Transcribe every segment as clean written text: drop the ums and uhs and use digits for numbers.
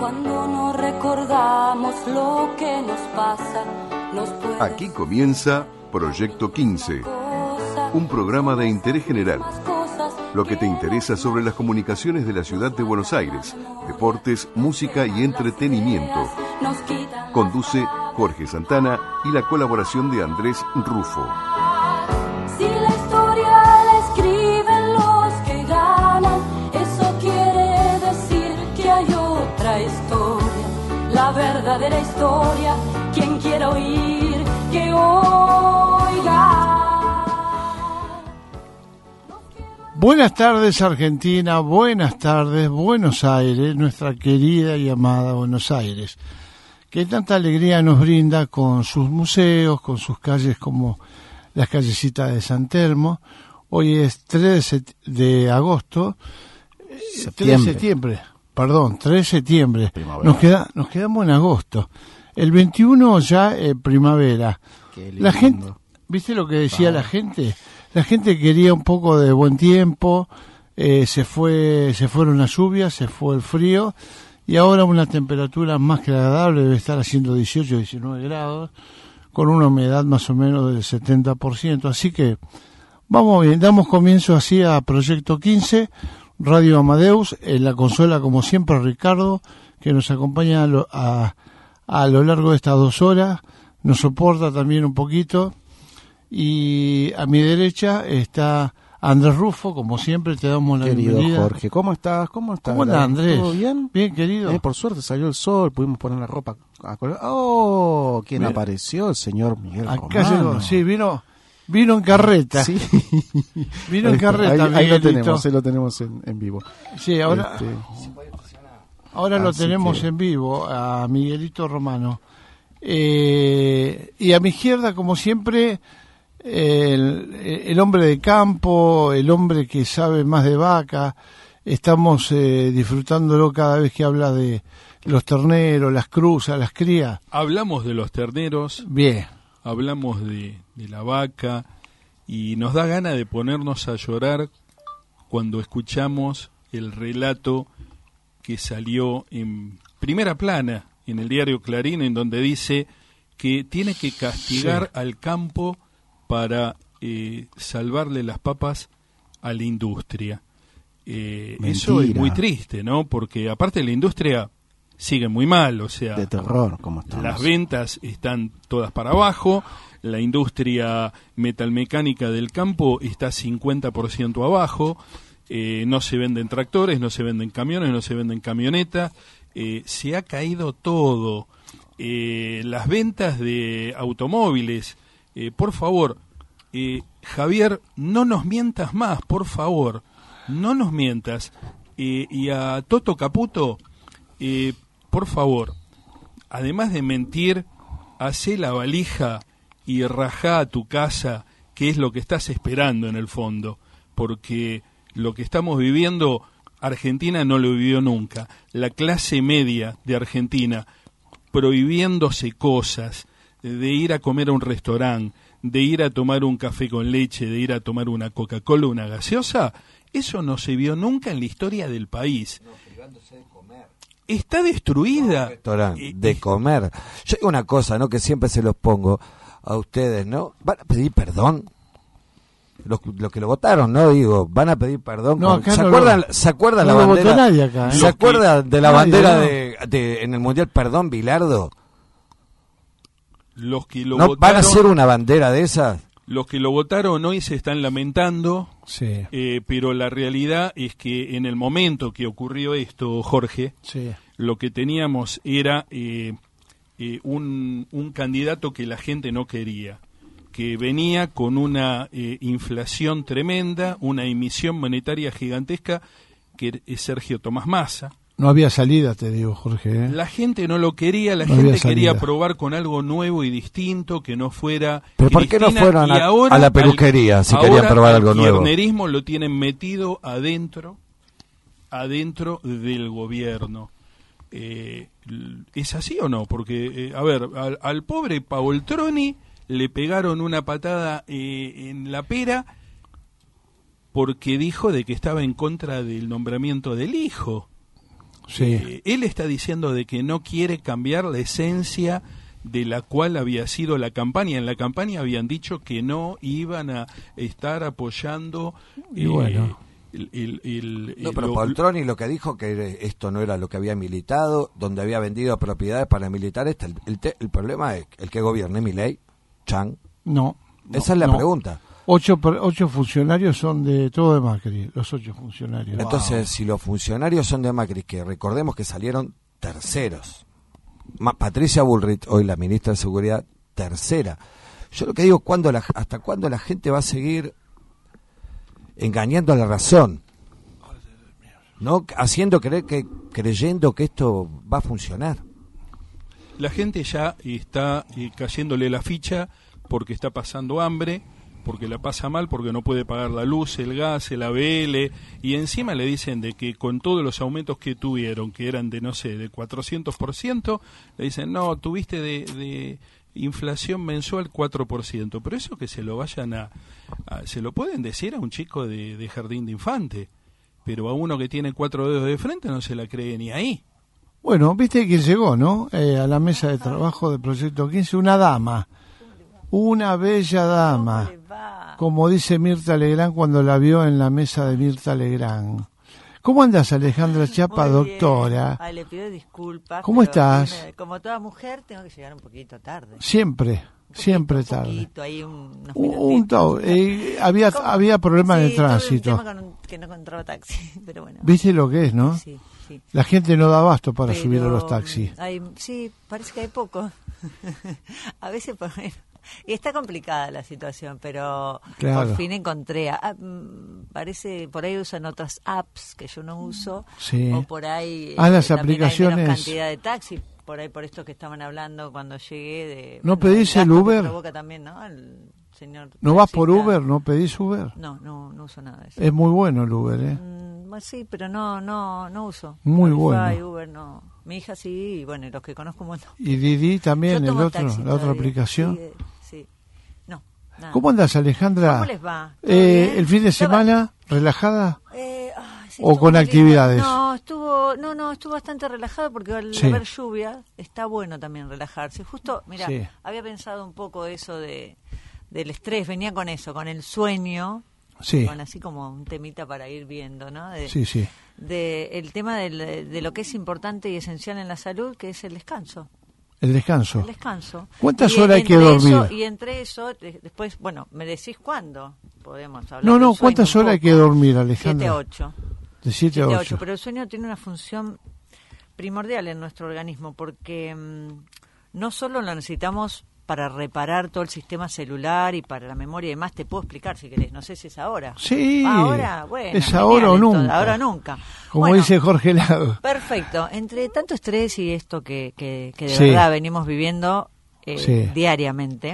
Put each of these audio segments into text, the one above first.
Cuando no recordamos lo que nos pasa, Aquí comienza Proyecto 15, un programa de interés general. Lo que te interesa sobre las comunicaciones de la ciudad de Buenos Aires, deportes, música y entretenimiento. Conduce Jorge Santana y la colaboración de Andrés Rufo. Si la historia la escriben los que ganan, eso quiere decir que hay otra historia, la verdadera historia. Quien quiera oír, que oiga. Buenas tardes Argentina, buenas tardes Buenos Aires, nuestra querida y amada Buenos Aires, que tanta alegría nos brinda con sus museos, con sus calles como las callecitas de San Telmo. Hoy es 3 de agosto, 3 de septiembre. Nos quedamos en agosto. El 21 ya primavera. La gente, ¿viste lo que decía la gente? La gente quería un poco de buen tiempo, se fueron las lluvias, se fue el frío y ahora una temperatura más que agradable, debe estar haciendo 18, 19 grados, con una humedad más o menos del 70%, así que vamos bien, damos comienzo así a Proyecto 15, Radio Amadeus, en la consola como siempre Ricardo, que nos acompaña a lo largo de estas 2 horas, nos soporta también un poquito. Y a mi derecha está Andrés Rufo, como siempre te damos la bienvenida. Querido Jorge, ¿cómo estás? ¿Cómo anda Andrés? ¿Todo bien? Bien, querido. Por suerte salió el sol, pudimos poner la ropa a colgar. ¡Oh! ¿Quién apareció? El señor Miguel Acá Romano. llegó, sí, vino en carreta. Sí. Vino en carreta. Ahí lo tenemos en vivo. Sí, ahora lo tenemos en vivo a Miguelito Romano. Y a mi izquierda, como siempre, el hombre de campo, el hombre que sabe más de vaca. Estamos disfrutándolo cada vez que habla de los terneros, las cruzas, las crías. Hablamos de los terneros, bien, hablamos de la vaca y nos da ganas de ponernos a llorar cuando escuchamos el relato que salió en primera plana en el diario Clarín, en donde dice que tiene que castigar al campo para salvarle las papas a la industria. Eso es muy triste, ¿no? Porque aparte la industria sigue muy mal, o sea, de terror, como estamos. Las ventas están todas para abajo, la industria metalmecánica del campo está 50% abajo, no se venden tractores, no se venden camiones, no se venden camionetas, se ha caído todo. Las ventas de automóviles, por favor, Javier, no nos mientas más, por favor, no nos mientas. Y a Toto Caputo, por favor, además de mentir, hacé la valija y rajá a tu casa, que es lo que estás esperando en el fondo, porque lo que estamos viviendo, Argentina no lo vivió nunca. La clase media de Argentina prohibiéndose cosas, de ir a comer a un restaurante, de ir a tomar un café con leche, de ir a tomar una Coca-Cola, una gaseosa, eso no se vio nunca en la historia del país. No, privándose de comer. Está destruida. De comer. Yo digo una cosa, ¿no? Que siempre se los pongo a ustedes, ¿no? ¿Van a pedir perdón? Los que lo votaron, ¿no? Digo, van a pedir perdón. No, ¿Se acuerdan la bandera? Votó nadie acá, ¿eh? ¿Se acuerdan de la bandera no. de en el Mundial Perdón, Bilardo? Los que lo ¿No votaron, van a hacer una bandera de esas? Los que lo votaron hoy se están lamentando, sí. Pero la realidad es que en el momento que ocurrió esto, Jorge, sí, lo que teníamos era un candidato que la gente no quería, que venía con una inflación tremenda, una emisión monetaria gigantesca, que es Sergio Tomás Massa. No había salida, te digo, Jorge. La gente no lo quería, la no gente quería probar con algo nuevo y distinto, que no fuera ¿Pero por qué no fueron a la peluquería si querían probar algo nuevo? El kirchnerismo lo tienen metido adentro del gobierno. ¿Es así o no? Porque, al pobre Paoltroni le pegaron una patada en la pera porque dijo de que estaba en contra del nombramiento del hijo. Sí. Él está diciendo de que no quiere cambiar la esencia de la cual había sido la campaña. En la campaña habían dicho que no iban a estar apoyando... Y bueno... No, pero Poltroni lo que dijo que esto no era lo que había militado, donde había vendido propiedades para militares. El problema es el que gobierne Milei, Chan. No. Esa es la pregunta. 8 funcionarios son de todo de Macri, los 8 funcionarios. Entonces, si los funcionarios son de Macri, que recordemos que salieron terceros. Patricia Bullrich, hoy la ministra de Seguridad, tercera. Yo lo que digo, ¿hasta cuándo la gente va a seguir engañando a la razón? ¿No? Creyendo que esto va a funcionar. La gente ya está cayéndole la ficha porque está pasando hambre, porque la pasa mal, porque no puede pagar la luz, el gas, el ABL, y encima le dicen de que con todos los aumentos que tuvieron, que eran de, no sé, de 400%, le dicen, no, tuviste de inflación mensual 4%, pero eso que se lo vayan se lo pueden decir a un chico de jardín de infante, pero a uno que tiene 4 dedos de frente no se la cree ni ahí. Bueno, viste que llegó, ¿no? A la mesa de trabajo del Proyecto 15, una dama, una bella dama, como dice Mirta Legrand cuando la vio en la mesa de Mirta Legrand. ¿Cómo andas, Alejandra Chapa, doctora? Ay, le pido disculpas. ¿Cómo estás? Como toda mujer, tengo que llegar un poquito tarde. Siempre tarde. Poquito, ahí unos había problemas de tránsito. Tuve un tema que no encontraba taxi, pero bueno. ¿Viste lo que es, no? Sí. La gente no da abasto para subir a los taxis. Sí, parece que hay poco. A veces, bueno, y está complicada la situación, pero claro, por fin encontré. Parece, por ahí usan otras apps que yo no uso. Sí. O por ahí las aplicaciones. hay menos cantidad de taxis. Por ahí, por esto que estaban hablando cuando llegué. ¿No pedís el Uber? Provoca también, ¿no? El señor ¿No vas por Uber? ¿No pedís Uber? No uso nada de eso. Es muy bueno el Uber, ¿eh? Sí, pero no uso. Muy Cabify, bueno. Uber no. Mi hija sí, y bueno, y los que conozco un montón. ¿Y Didi también, la otra aplicación? Sí. No, nada. ¿Cómo andas, Alejandra? ¿Cómo les va? ¿El fin de semana, relajada? ¿O con actividades? No, estuvo bastante relajado porque al haber lluvia está bueno también relajarse. Justo, mira, había pensado un poco eso del estrés, venía con eso, con el sueño. Sí. Con así como un temita para ir viendo, ¿no? Sí. El tema de lo que es importante y esencial en la salud, que es el descanso. El descanso. El descanso. ¿Cuántas horas hay que dormir? Y entre eso, después, bueno, me decís cuándo podemos hablar. No, ¿cuántas horas hay que dormir, Alejandra? 7 a 8. De 7 a 8. Pero el sueño tiene una función primordial en nuestro organismo, porque no solo lo necesitamos para reparar todo el sistema celular y para la memoria y demás, te puedo explicar si querés, no sé si es ahora. Sí, ahora, bueno, es ahora o nunca. Ahora nunca. Como dice Jorge Lago. Perfecto, entre tanto estrés y esto que de verdad venimos viviendo diariamente,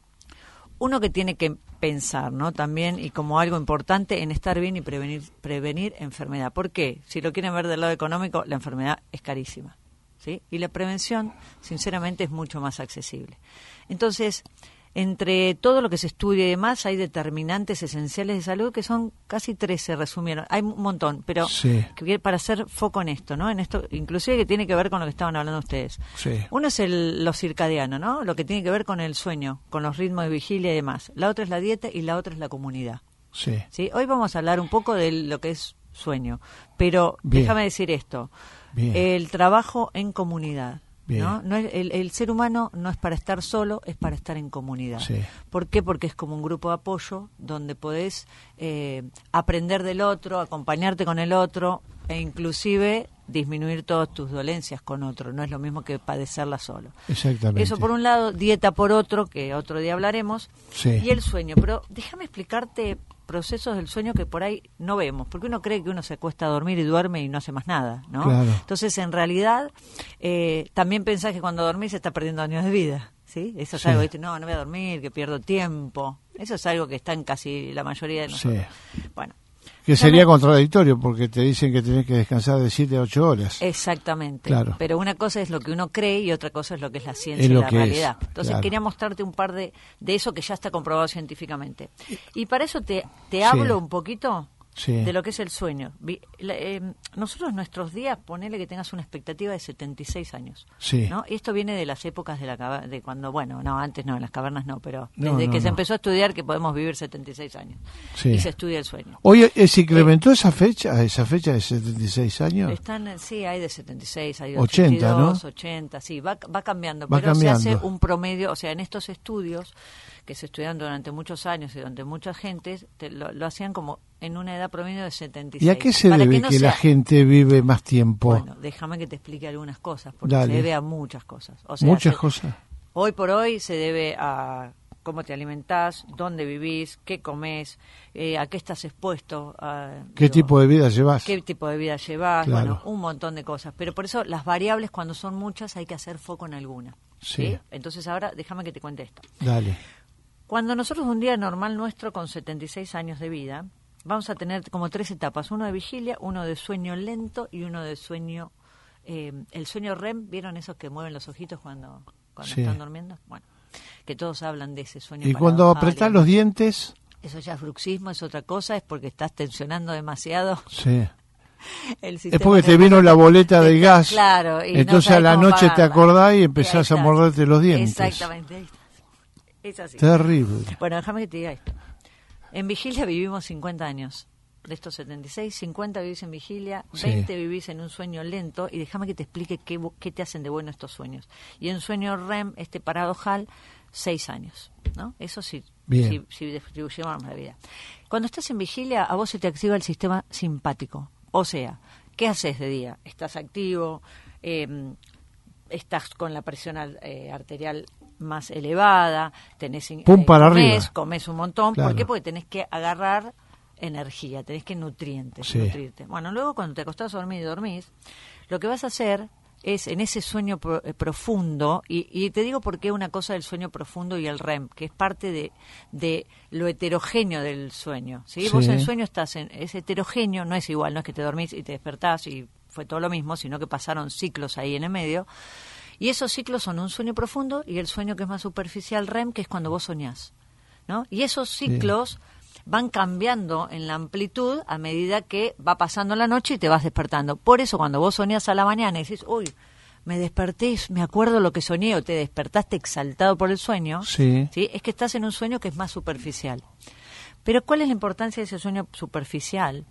uno que tiene que pensar, ¿no? También, y como algo importante, en estar bien y prevenir enfermedad. ¿Por qué? Si lo quieren ver del lado económico, la enfermedad es carísima, ¿sí? Y la prevención, sinceramente, es mucho más accesible. Entonces, entre todo lo que se estudia y demás, hay determinantes esenciales de salud que son casi 13, resumieron. Hay un montón, pero para hacer foco en esto, ¿no? En esto, inclusive que tiene que ver con lo que estaban hablando ustedes. Sí. Uno es lo circadiano, ¿no? Lo que tiene que ver con el sueño, con los ritmos de vigilia y demás. La otra es la dieta y la otra es la comunidad. Sí. ¿Sí? Hoy vamos a hablar un poco de lo que es sueño, pero déjame decir esto. El trabajo en comunidad. ¿No? El ser humano no es para estar solo, es para estar en comunidad. Sí. ¿Por qué? Porque es como un grupo de apoyo donde podés aprender del otro, acompañarte con el otro e inclusive disminuir todas tus dolencias con otro. No es lo mismo que padecerla solo. Exactamente. Eso por un lado, dieta por otro, que otro día hablaremos, y el sueño. Pero déjame explicarte procesos del sueño que por ahí no vemos, porque uno cree que uno se acuesta a dormir y duerme y no hace más nada, ¿no? Claro. Entonces, en realidad, también pensás que cuando dormís se está perdiendo años de vida, ¿sí? Eso es algo, ¿viste? No voy a dormir, que pierdo tiempo. Eso es algo que está en casi la mayoría de nosotros. Sí. Bueno. Que sería contradictorio porque te dicen que tenés que descansar de 7 a 8 horas. Exactamente. Claro. Pero una cosa es lo que uno cree y otra cosa es lo que es la ciencia y la realidad. Entonces quería mostrarte un par de eso que ya está comprobado científicamente. Y para eso te hablo un poquito de lo que es el sueño. Nosotros nuestros días, ponele que tengas una expectativa de 76 años. Sí. ¿No? Y esto viene de las épocas de cuando, bueno, no, antes no, en las cavernas no, pero desde que se empezó a estudiar que podemos vivir 76 años. Sí. Y se estudia el sueño. Oye, ¿se incrementó esa fecha de 76 años? Sí, hay de 76, hay de 80, 82, ¿no? 80, sí, va cambiando, Va pero cambiando. se hace un promedio, o sea, en estos estudios que se estudian durante muchos años y durante mucha gente, lo hacían como en una edad promedio de 76. ¿Y a qué se debe que la gente vive más tiempo? Bueno, déjame que te explique algunas cosas, porque Dale. se debe a muchas cosas. O sea, Muchas cosas. Hoy por hoy se debe a cómo te alimentás, dónde vivís, qué comés, a qué estás expuesto. ¿Qué tipo de vida llevas? ¿Qué tipo de vida llevas? Claro. Bueno, un montón de cosas. Pero por eso las variables, cuando son muchas, hay que hacer foco en alguna. Sí. Entonces ahora déjame que te cuente esto. Dale. Cuando nosotros un día normal nuestro con 76 años de vida, vamos a tener como 3 etapas, uno de vigilia, uno de sueño lento y uno de sueño, el sueño REM, ¿vieron esos que mueven los ojitos cuando Sí. están durmiendo? Bueno, que todos hablan de ese sueño. ¿Y cuando paradojal, apretás los dientes? Eso ya es bruxismo, es otra cosa, es porque estás tensionando demasiado Sí. el Es sistema porque te nervioso. vino la boleta del gas. Claro. Y Entonces no a la sabes cómo noche te pagarla. acordás y Ahí empezás a está. morderte los dientes. Exactamente, ahí está. Es así. Terrible. Bueno, déjame que te diga esto. En vigilia vivimos 50 años. De estos 76, 50 vivís en vigilia, Sí. 20 vivís en un sueño lento, y déjame que te explique qué te hacen de bueno estos sueños. Y en sueño REM, paradojal, 6 años, ¿no? Eso sí, Bien. si distribuyamos la vida. Cuando estás en vigilia, a vos se te activa el sistema simpático. O sea, ¿qué haces de día? Estás activo, estás con la presión arterial más elevada, Pum para arriba. Comés un montón. Claro. ¿Por qué? Porque tenés que agarrar energía, tenés que nutrirte. Bueno, luego cuando te acostás a dormir y dormís, lo que vas a hacer es en ese sueño profundo, y te digo por qué una cosa del sueño profundo y el REM, que es parte de lo heterogéneo del sueño. ¿Sí? Sí. Vos en el sueño es heterogéneo, no es igual, no es que te dormís y te despertás y fue todo lo mismo, sino que pasaron ciclos ahí en el medio. Y esos ciclos son un sueño profundo y el sueño que es más superficial, REM, que es cuando vos soñás, ¿no? Y esos ciclos van cambiando en la amplitud a medida que va pasando la noche y te vas despertando. Por eso cuando vos soñás a la mañana y decís, uy, me desperté, me acuerdo lo que soñé, o te despertaste exaltado por el sueño, Sí. ¿sí? Es que estás en un sueño que es más superficial. Pero ¿cuál es la importancia de ese sueño superficial?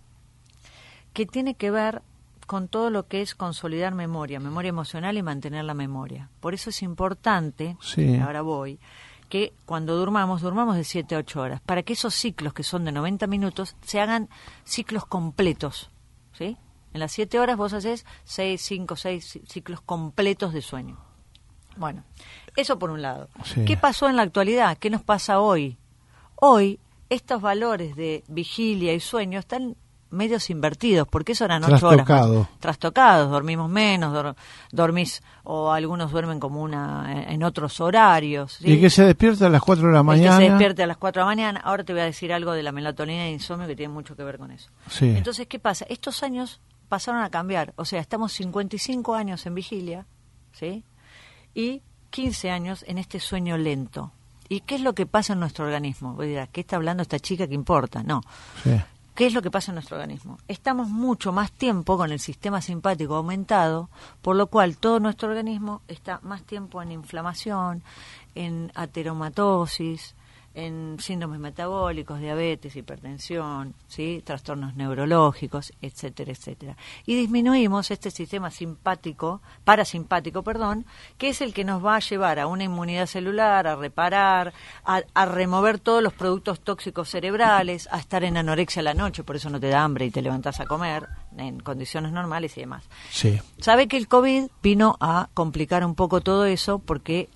Que tiene que ver con todo lo que es consolidar memoria emocional y mantener la memoria. Por eso es importante, Sí. ahora voy, que cuando durmamos de 7 a 8 horas, para que esos ciclos que son de 90 minutos se hagan ciclos completos, ¿sí? En las 7 horas vos haces 5, 6 ciclos completos de sueño. Bueno, eso por un lado. Sí. ¿Qué pasó en la actualidad? ¿Qué nos pasa hoy? Hoy, estos valores de vigilia y sueño están medios invertidos, porque eso eran 8 horas más. Trastocados, dormimos menos, dormís, o algunos duermen como en otros horarios. ¿Sí? Y que se despierta a las 4 de la mañana. Que se despierte a las 4 de la mañana. Ahora te voy a decir algo de la melatonina y insomnio que tiene mucho que ver con eso. Sí. Entonces, ¿qué pasa? Estos años pasaron a cambiar. O sea, estamos 55 años en vigilia, ¿sí? Y 15 años en este sueño lento. ¿Y qué es lo que pasa en nuestro organismo? Vos dirás, ¿qué está hablando esta chica? ¿Qué importa? No. Sí. ¿Qué es lo que pasa en nuestro organismo? Estamos mucho más tiempo con el sistema simpático aumentado, por lo cual todo nuestro organismo está más tiempo en inflamación, en ateromatosis, en síndromes metabólicos, diabetes, hipertensión, ¿sí? Trastornos neurológicos, etcétera, etcétera. Y disminuimos este sistema parasimpático, que es el que nos va a llevar a una inmunidad celular, a reparar, a remover todos los productos tóxicos cerebrales, a estar en anorexia a la noche, por eso no te da hambre y te levantás a comer en condiciones normales y demás. Sí. Sabe que el COVID vino a complicar un poco todo eso porque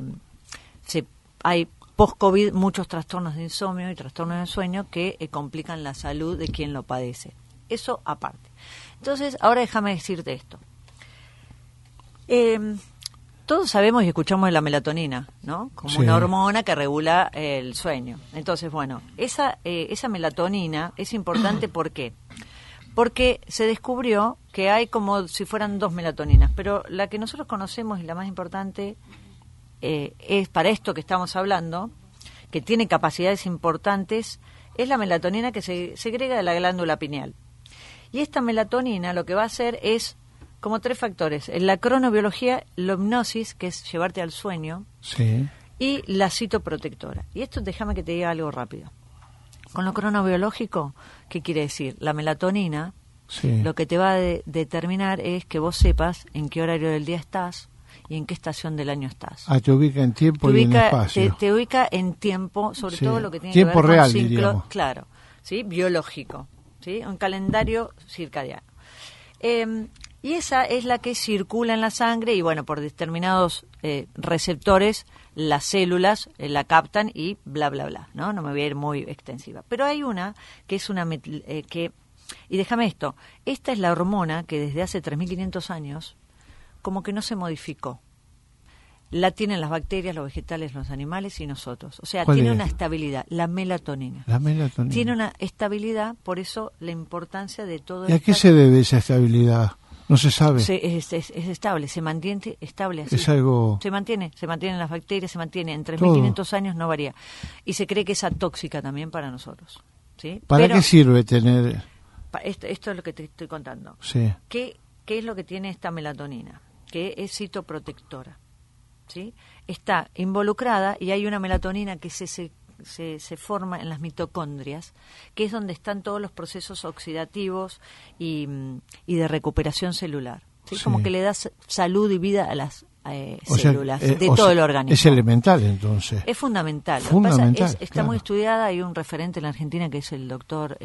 hay post-COVID muchos trastornos de insomnio y trastornos de sueño que complican la salud de quien lo padece. Eso aparte. Entonces, ahora déjame decirte esto. Todos sabemos y escuchamos de la melatonina, ¿no? Como una hormona que regula el sueño. Entonces, bueno, esa melatonina es importante, ¿por qué? Porque se descubrió que hay como si fueran 2 melatoninas, pero la que nosotros conocemos y la más importante es para esto que estamos hablando, que tiene capacidades importantes es la melatonina que se segrega de la glándula pineal. Y esta melatonina lo que va a hacer es como 3 factores: la cronobiología, la hipnosis, que es llevarte al sueño, sí, y la citoprotectora. Y esto déjame que te diga algo rápido. Con lo cronobiológico, ¿qué quiere decir? La melatonina, sí, lo que te va a determinar es que vos sepas en qué horario del día estás y en qué estación del año estás. Te ubica en tiempo y en espacio. Te ubica en tiempo, sobre Sí. todo lo que tiene Tiempo que ver real, con ciclo, diríamos. claro, ¿sí? Biológico, ¿sí? Un calendario circadiano. Y esa es la que circula en la sangre y, bueno, por determinados receptores, las células la captan y bla, bla, bla, ¿no? No me voy a ir muy extensiva. Pero hay una que es una... y déjame esto, esta es la hormona que desde hace 3.500 años como que no se modificó. La tienen las bacterias, los vegetales, los animales y nosotros. O sea, tiene una estabilidad, la melatonina. La melatonina. Tiene una estabilidad, por eso la importancia de todo ¿Y a qué se debe esa estabilidad? No se sabe. Es estable, se mantiene estable así. Es algo... Se mantiene en las bacterias, se mantiene en 3.500 años, no varía. Y se cree que es atóxica también para nosotros. ¿Sí? ¿Para qué sirve tener...? Esto es lo que te estoy contando. Sí. ¿Qué es lo que tiene esta melatonina? Que es citoprotectora. ¿Sí? Está involucrada y hay una melatonina que se forma en las mitocondrias, que es donde están todos los procesos oxidativos y de recuperación celular. ¿Sí? Sí. Como que le da salud y vida a las células de todo el organismo. Es elemental, entonces. Es fundamental. Fundamental, Lo que pasa está claro. muy estudiada. Hay un referente en la Argentina que es el doctor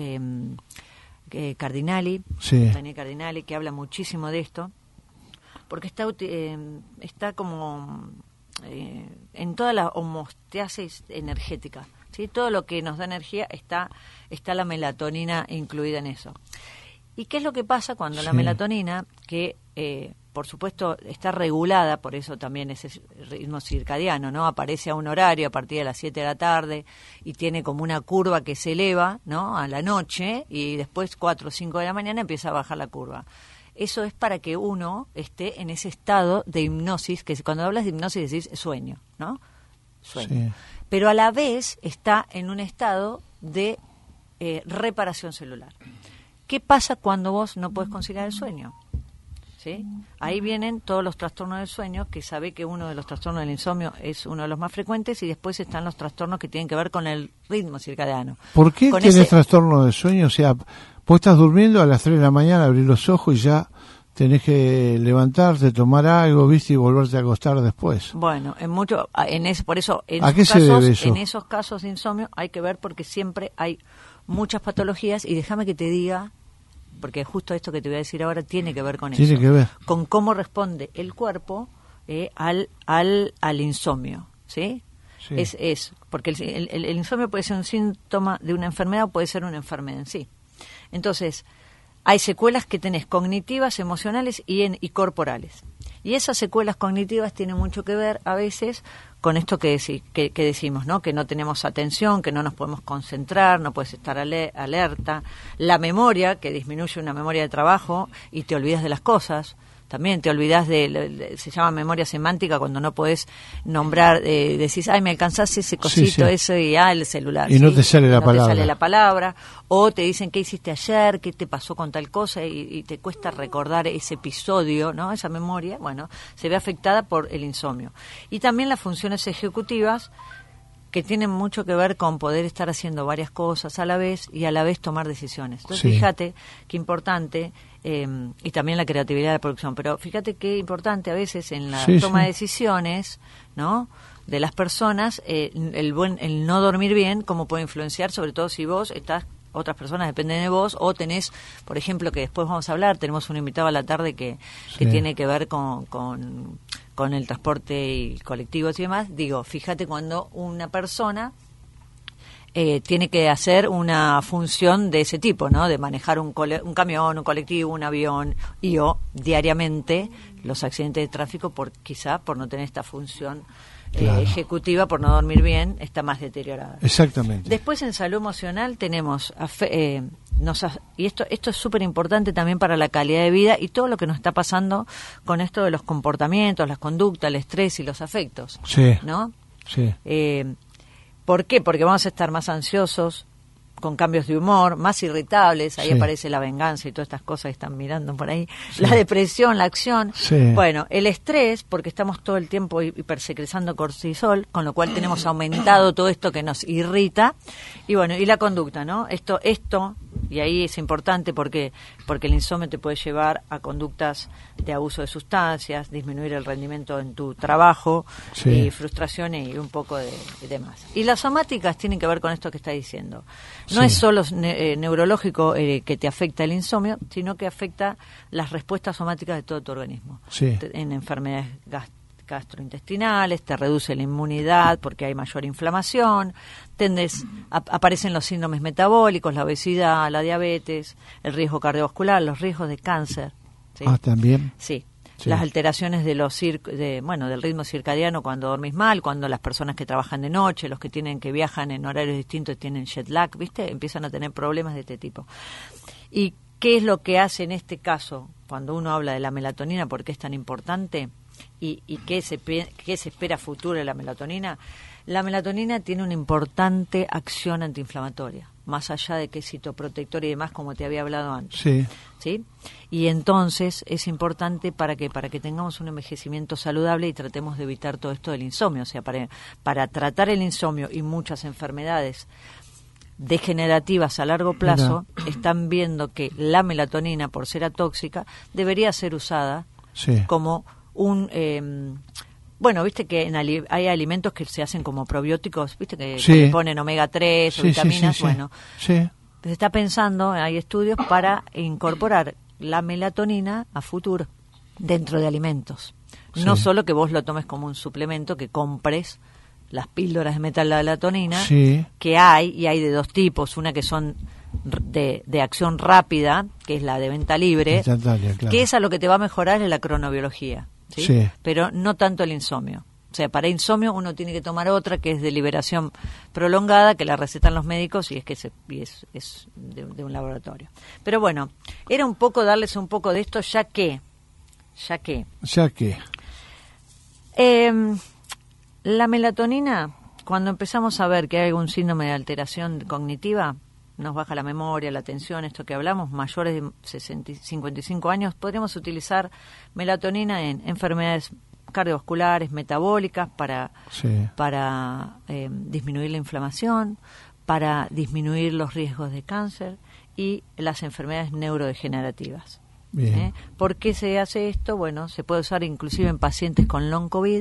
Cardinali, Sí. Daniel Cardinali, que habla muchísimo de esto, porque está como en toda la homeostasis energética, ¿sí? Todo lo que nos da energía está la melatonina incluida en eso. ¿Y qué es lo que pasa cuando la melatonina, que por supuesto está regulada, por eso también ese ritmo circadiano, ¿no? Aparece a un horario a partir de las 7 de la tarde y tiene como una curva que se eleva, ¿no? A la noche y después 4 o 5 de la mañana empieza a bajar la curva. Eso es para que uno esté en ese estado de hipnosis, que cuando hablas de hipnosis decís sueño, ¿no? Sueño. Sí. Pero a la vez está en un estado de reparación celular. ¿Qué pasa cuando vos no podés conciliar el sueño? ¿Sí? Ahí vienen todos los trastornos del sueño, que sabe que uno de los trastornos del insomnio es uno de los más frecuentes, y después están los trastornos que tienen que ver con el ritmo circadiano. ¿Por qué tenés trastorno del sueño? O sea, vos estás durmiendo a las 3 de la mañana, abrís los ojos y ya tenés que levantarte, tomar algo, ¿viste? Y volverte a acostar después. Bueno, por eso, ¿A qué se debe eso? En esos casos de insomnio hay que ver, porque siempre hay muchas patologías, y déjame que te diga, porque justo esto que te voy a decir ahora tiene que ver con eso. Tiene que ver. Con cómo responde el cuerpo al insomnio, ¿sí? Sí. Es porque el insomnio puede ser un síntoma de una enfermedad o puede ser una enfermedad en sí. Entonces, hay secuelas que tenés cognitivas, emocionales y corporales. Y esas secuelas cognitivas tienen mucho que ver a veces con esto que decimos, ¿no? Que no tenemos atención, que no nos podemos concentrar, no puedes estar alerta. La memoria, que disminuye una memoria de trabajo y te olvidas de las cosas. También te olvidás se llama memoria semántica cuando no podés nombrar, decís, ay, me alcanzaste ese cosito, eso, y el celular. Y no te sale la palabra. No te sale la palabra. O te dicen, ¿qué hiciste ayer? ¿Qué te pasó con tal cosa? Y te cuesta recordar ese episodio, ¿no? Esa memoria, bueno, se ve afectada por el insomnio. Y también las funciones ejecutivas, que tienen mucho que ver con poder estar haciendo varias cosas a la vez y a la vez tomar decisiones. Entonces, fíjate qué importante, y también la creatividad de la producción, pero fíjate qué importante a veces en la toma de decisiones, ¿no?, de las personas, el no dormir bien, cómo puede influenciar, sobre todo si vos estás, otras personas dependen de vos, o tenés, por ejemplo, que después vamos a hablar, tenemos un invitado a la tarde que tiene que ver con el transporte y colectivos y demás. Digo, fíjate cuando una persona tiene que hacer una función de ese tipo, ¿no? De manejar un camión, un colectivo, un avión, o diariamente los accidentes de tráfico, quizá por no tener esta función ejecutiva, por no dormir bien, está más deteriorada. Exactamente. Después, en salud emocional tenemos y esto es súper importante también para la calidad de vida y todo lo que nos está pasando con esto de los comportamientos, las conductas, el estrés y los afectos. Sí. ¿No? Sí. ¿Por qué? Porque vamos a estar más ansiosos, con cambios de humor, más irritables, ahí Sí. aparece la venganza y todas estas cosas que están mirando por ahí, la depresión, la acción, Sí. bueno, el estrés, porque estamos todo el tiempo hipersecretando cortisol, con lo cual tenemos aumentado todo esto que nos irrita, y bueno, y la conducta, ¿no? Esto, y ahí es importante porque el insomnio te puede llevar a conductas de abuso de sustancias, disminuir el rendimiento en tu trabajo, Sí. y frustración y un poco de demás. Y las somáticas tienen que ver con esto que está diciendo. No Sí. es solo neurológico que te afecta el insomnio, sino que afecta las respuestas somáticas de todo tu organismo. Sí. En enfermedades gastrointestinales, te reduce la inmunidad porque hay mayor inflamación, aparecen los síndromes metabólicos, la obesidad, la diabetes, el riesgo cardiovascular, los riesgos de cáncer. ¿sí? También. Sí. Sí. Las alteraciones del ritmo circadiano cuando dormís mal, cuando las personas que trabajan de noche, los que viajan en horarios distintos tienen jet lag, ¿viste? Empiezan a tener problemas de este tipo. ¿Y qué es lo que hace en este caso cuando uno habla de la melatonina? ¿Por qué es tan importante? ¿Y qué se espera a futuro de la melatonina? La melatonina tiene una importante acción antiinflamatoria, más allá de que es citoprotector y demás, como te había hablado antes. Sí. ¿Sí? Y entonces es importante para que tengamos un envejecimiento saludable y tratemos de evitar todo esto del insomnio. O sea, para tratar el insomnio y muchas enfermedades degenerativas a largo plazo, están viendo que la melatonina, por ser atóxica, debería ser usada Sí. como un... bueno, viste que hay alimentos que se hacen como probióticos, viste que Sí. le ponen omega 3 o Sí, vitaminas, sí. bueno, Sí. se está pensando, hay estudios para incorporar la melatonina a futuro dentro de alimentos. No Sí. solo que vos lo tomes como un suplemento, que compres las píldoras de melatonina, Sí. que hay de dos tipos, una que son de acción rápida, que es la de venta libre, Instantánea, claro. que esa lo que te va a mejorar es la cronobiología, ¿sí? Sí. Pero no tanto el insomnio. O sea, para insomnio uno tiene que tomar otra que es de liberación prolongada, que la recetan los médicos y es que es de un laboratorio. Pero bueno, era un poco darles un poco de esto, ya que la melatonina, cuando empezamos a ver que hay algún síndrome de alteración cognitiva, nos baja la memoria, la atención, esto que hablamos, mayores de 55 años, podríamos utilizar melatonina en enfermedades cardiovasculares, metabólicas, para disminuir la inflamación, para disminuir los riesgos de cáncer y las enfermedades neurodegenerativas. Bien. ¿Por qué se hace esto? Bueno, se puede usar inclusive en pacientes con long COVID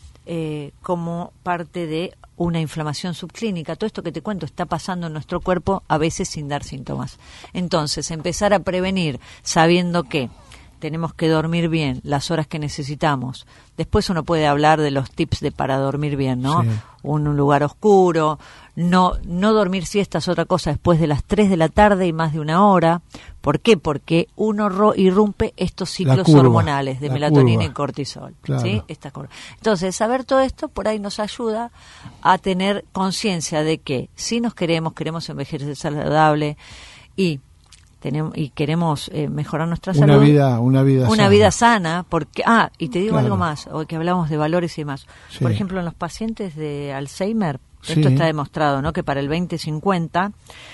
como parte de una inflamación subclínica. Todo esto que te cuento está pasando en nuestro cuerpo a veces sin dar síntomas. Entonces, empezar a prevenir sabiendo que tenemos que dormir bien las horas que necesitamos. Después uno puede hablar de los tips para dormir bien, ¿no? Sí. Un lugar oscuro, no dormir siestas, otra cosa, después de las 3 de la tarde y más de una hora. ¿Por qué? Porque uno irrumpe estos ciclos hormonales de melatonina y cortisol. Claro. ¿Sí? Entonces, saber todo esto por ahí nos ayuda a tener conciencia de que si nos queremos envejecer saludable y queremos mejorar nuestra salud, una vida sana, porque y te digo Claro. algo más, hoy que hablamos de valores y demás. Sí. Por ejemplo, en los pacientes de Alzheimer, Sí. esto está demostrado, ¿no? Que para el 2050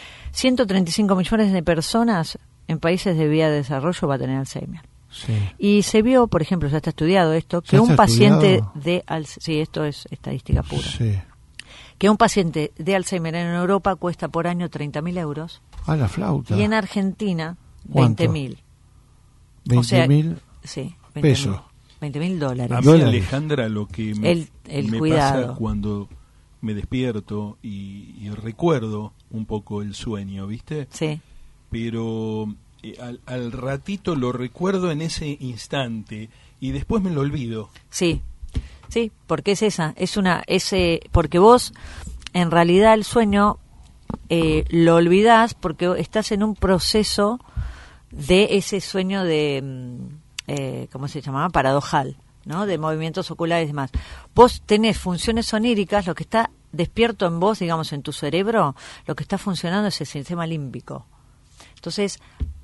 135 millones de personas en países de vía de desarrollo va a tener Alzheimer. Sí. Y se vio, por ejemplo, ya está estudiado esto, que ¿Ya un está paciente estudiado? sí, esto es estadística pura, Sí. que un paciente de Alzheimer en Europa cuesta por año 30.000 euros La flauta. y en Argentina ¿Cuánto? 20.000. 20.000 Sí, pesos. $20.000. A mí, Dólares. Alejandra, lo que me cuidado. pasa cuando me despierto y recuerdo un poco el sueño, ¿viste? Sí. Pero al ratito lo recuerdo en ese instante y después me lo olvido. Sí, porque porque vos en realidad el sueño lo olvidás porque estás en un proceso de ese sueño de ¿cómo se llamaba? Paradojal, ¿no? De movimientos oculares y demás. Vos tenés funciones oníricas, lo que está despierto en vos, digamos, en tu cerebro, lo que está funcionando es el sistema límbico. Entonces,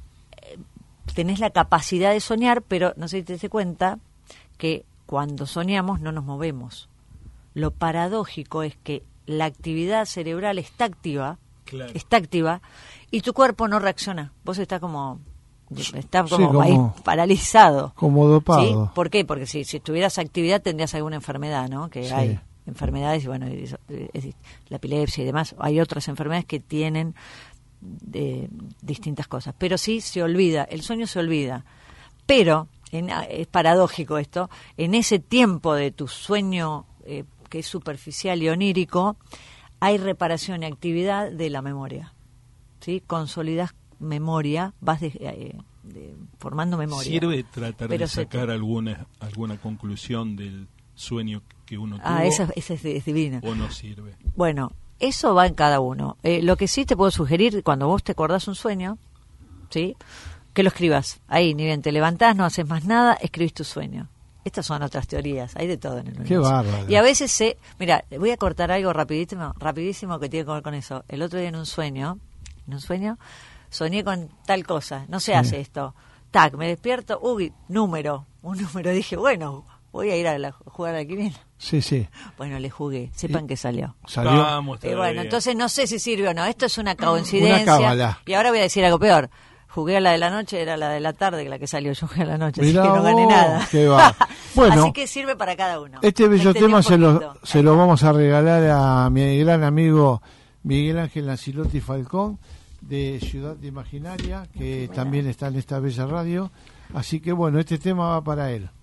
tenés la capacidad de soñar, pero no sé si te das cuenta que cuando soñamos no nos movemos. Lo paradójico es que la actividad cerebral está activa, Claro. está activa, y tu cuerpo no reacciona. Vos estás como como ahí paralizado. Como dopado. ¿Sí? ¿Por qué? Porque si tuvieras actividad tendrías alguna enfermedad, ¿no? Que Sí. hay enfermedades, y bueno, la epilepsia y demás. Hay otras enfermedades que tienen distintas cosas. Pero sí se olvida, el sueño se olvida. Pero, es paradójico esto, en ese tiempo de tu sueño que es superficial y onírico, hay reparación y actividad de la memoria. ¿Sí? Consolidas memoria, vas formando memoria. ¿Sirve tratar de sacar alguna conclusión del sueño que uno tuvo? Esa es divina. ¿O no sirve? Bueno, eso va en cada uno. Lo que sí te puedo sugerir, cuando vos te acordás un sueño, ¿sí?, que lo escribas. Ahí, ni bien te levantás, no haces más nada, escribís tu sueño. Estas son otras teorías, hay de todo en el universo. Qué bárbaro. Y a veces mira, voy a cortar algo rapidísimo que tiene que ver con eso. El otro día en un sueño, soñé con tal cosa, no se hace esto. Tac, me despierto, un número. Dije, bueno, voy a ir a jugar a la quiniela. Sí. Bueno, le jugué, sepan que salió. ¿Salió? Vamos, Bueno, entonces no sé si sirve o no. Esto es una coincidencia. Una cábala. Y ahora voy a decir algo peor. Jugué a la de la noche, era la de la tarde, la que salió. Yo jugué a la noche, Mirá así que no gané vos, nada. qué va. Bueno, así que sirve para cada uno. Este bello tema un poquito. se lo vamos a regalar a mi gran amigo Miguel Ángel Lancilotti Falcón, de Ciudad Imaginaria, que también está en esta bella radio. Así que bueno, este tema va para él.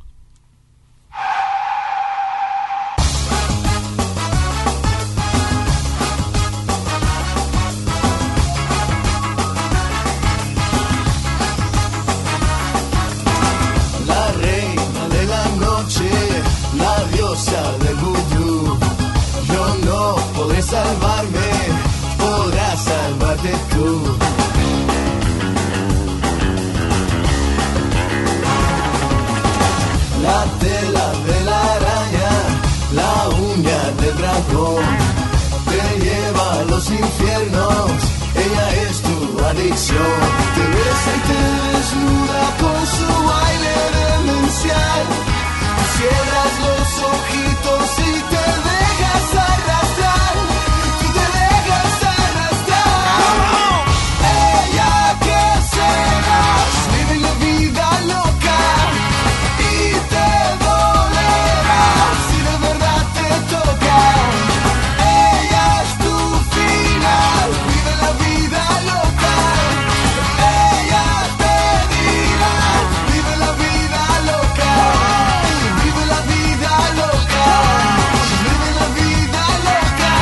La reina de la noche, la diosa del vudú. Yo no podré salvarme, podrás salvarte tú. La tela de la araña, la uña del dragón, te lleva a los infiernos, ella es tu adicción. Te besa y te desnuda con su baile demencial. Cierras los ojitos y te dejas arrastrar. Tú te dejas arrastrar. Ella que serás, vive la vida loca y te dolerá si de verdad te toca. Ella es tu final, vive la vida loca. Ella te dirá, vive la vida loca. Vive la vida loca. Vive la vida loca.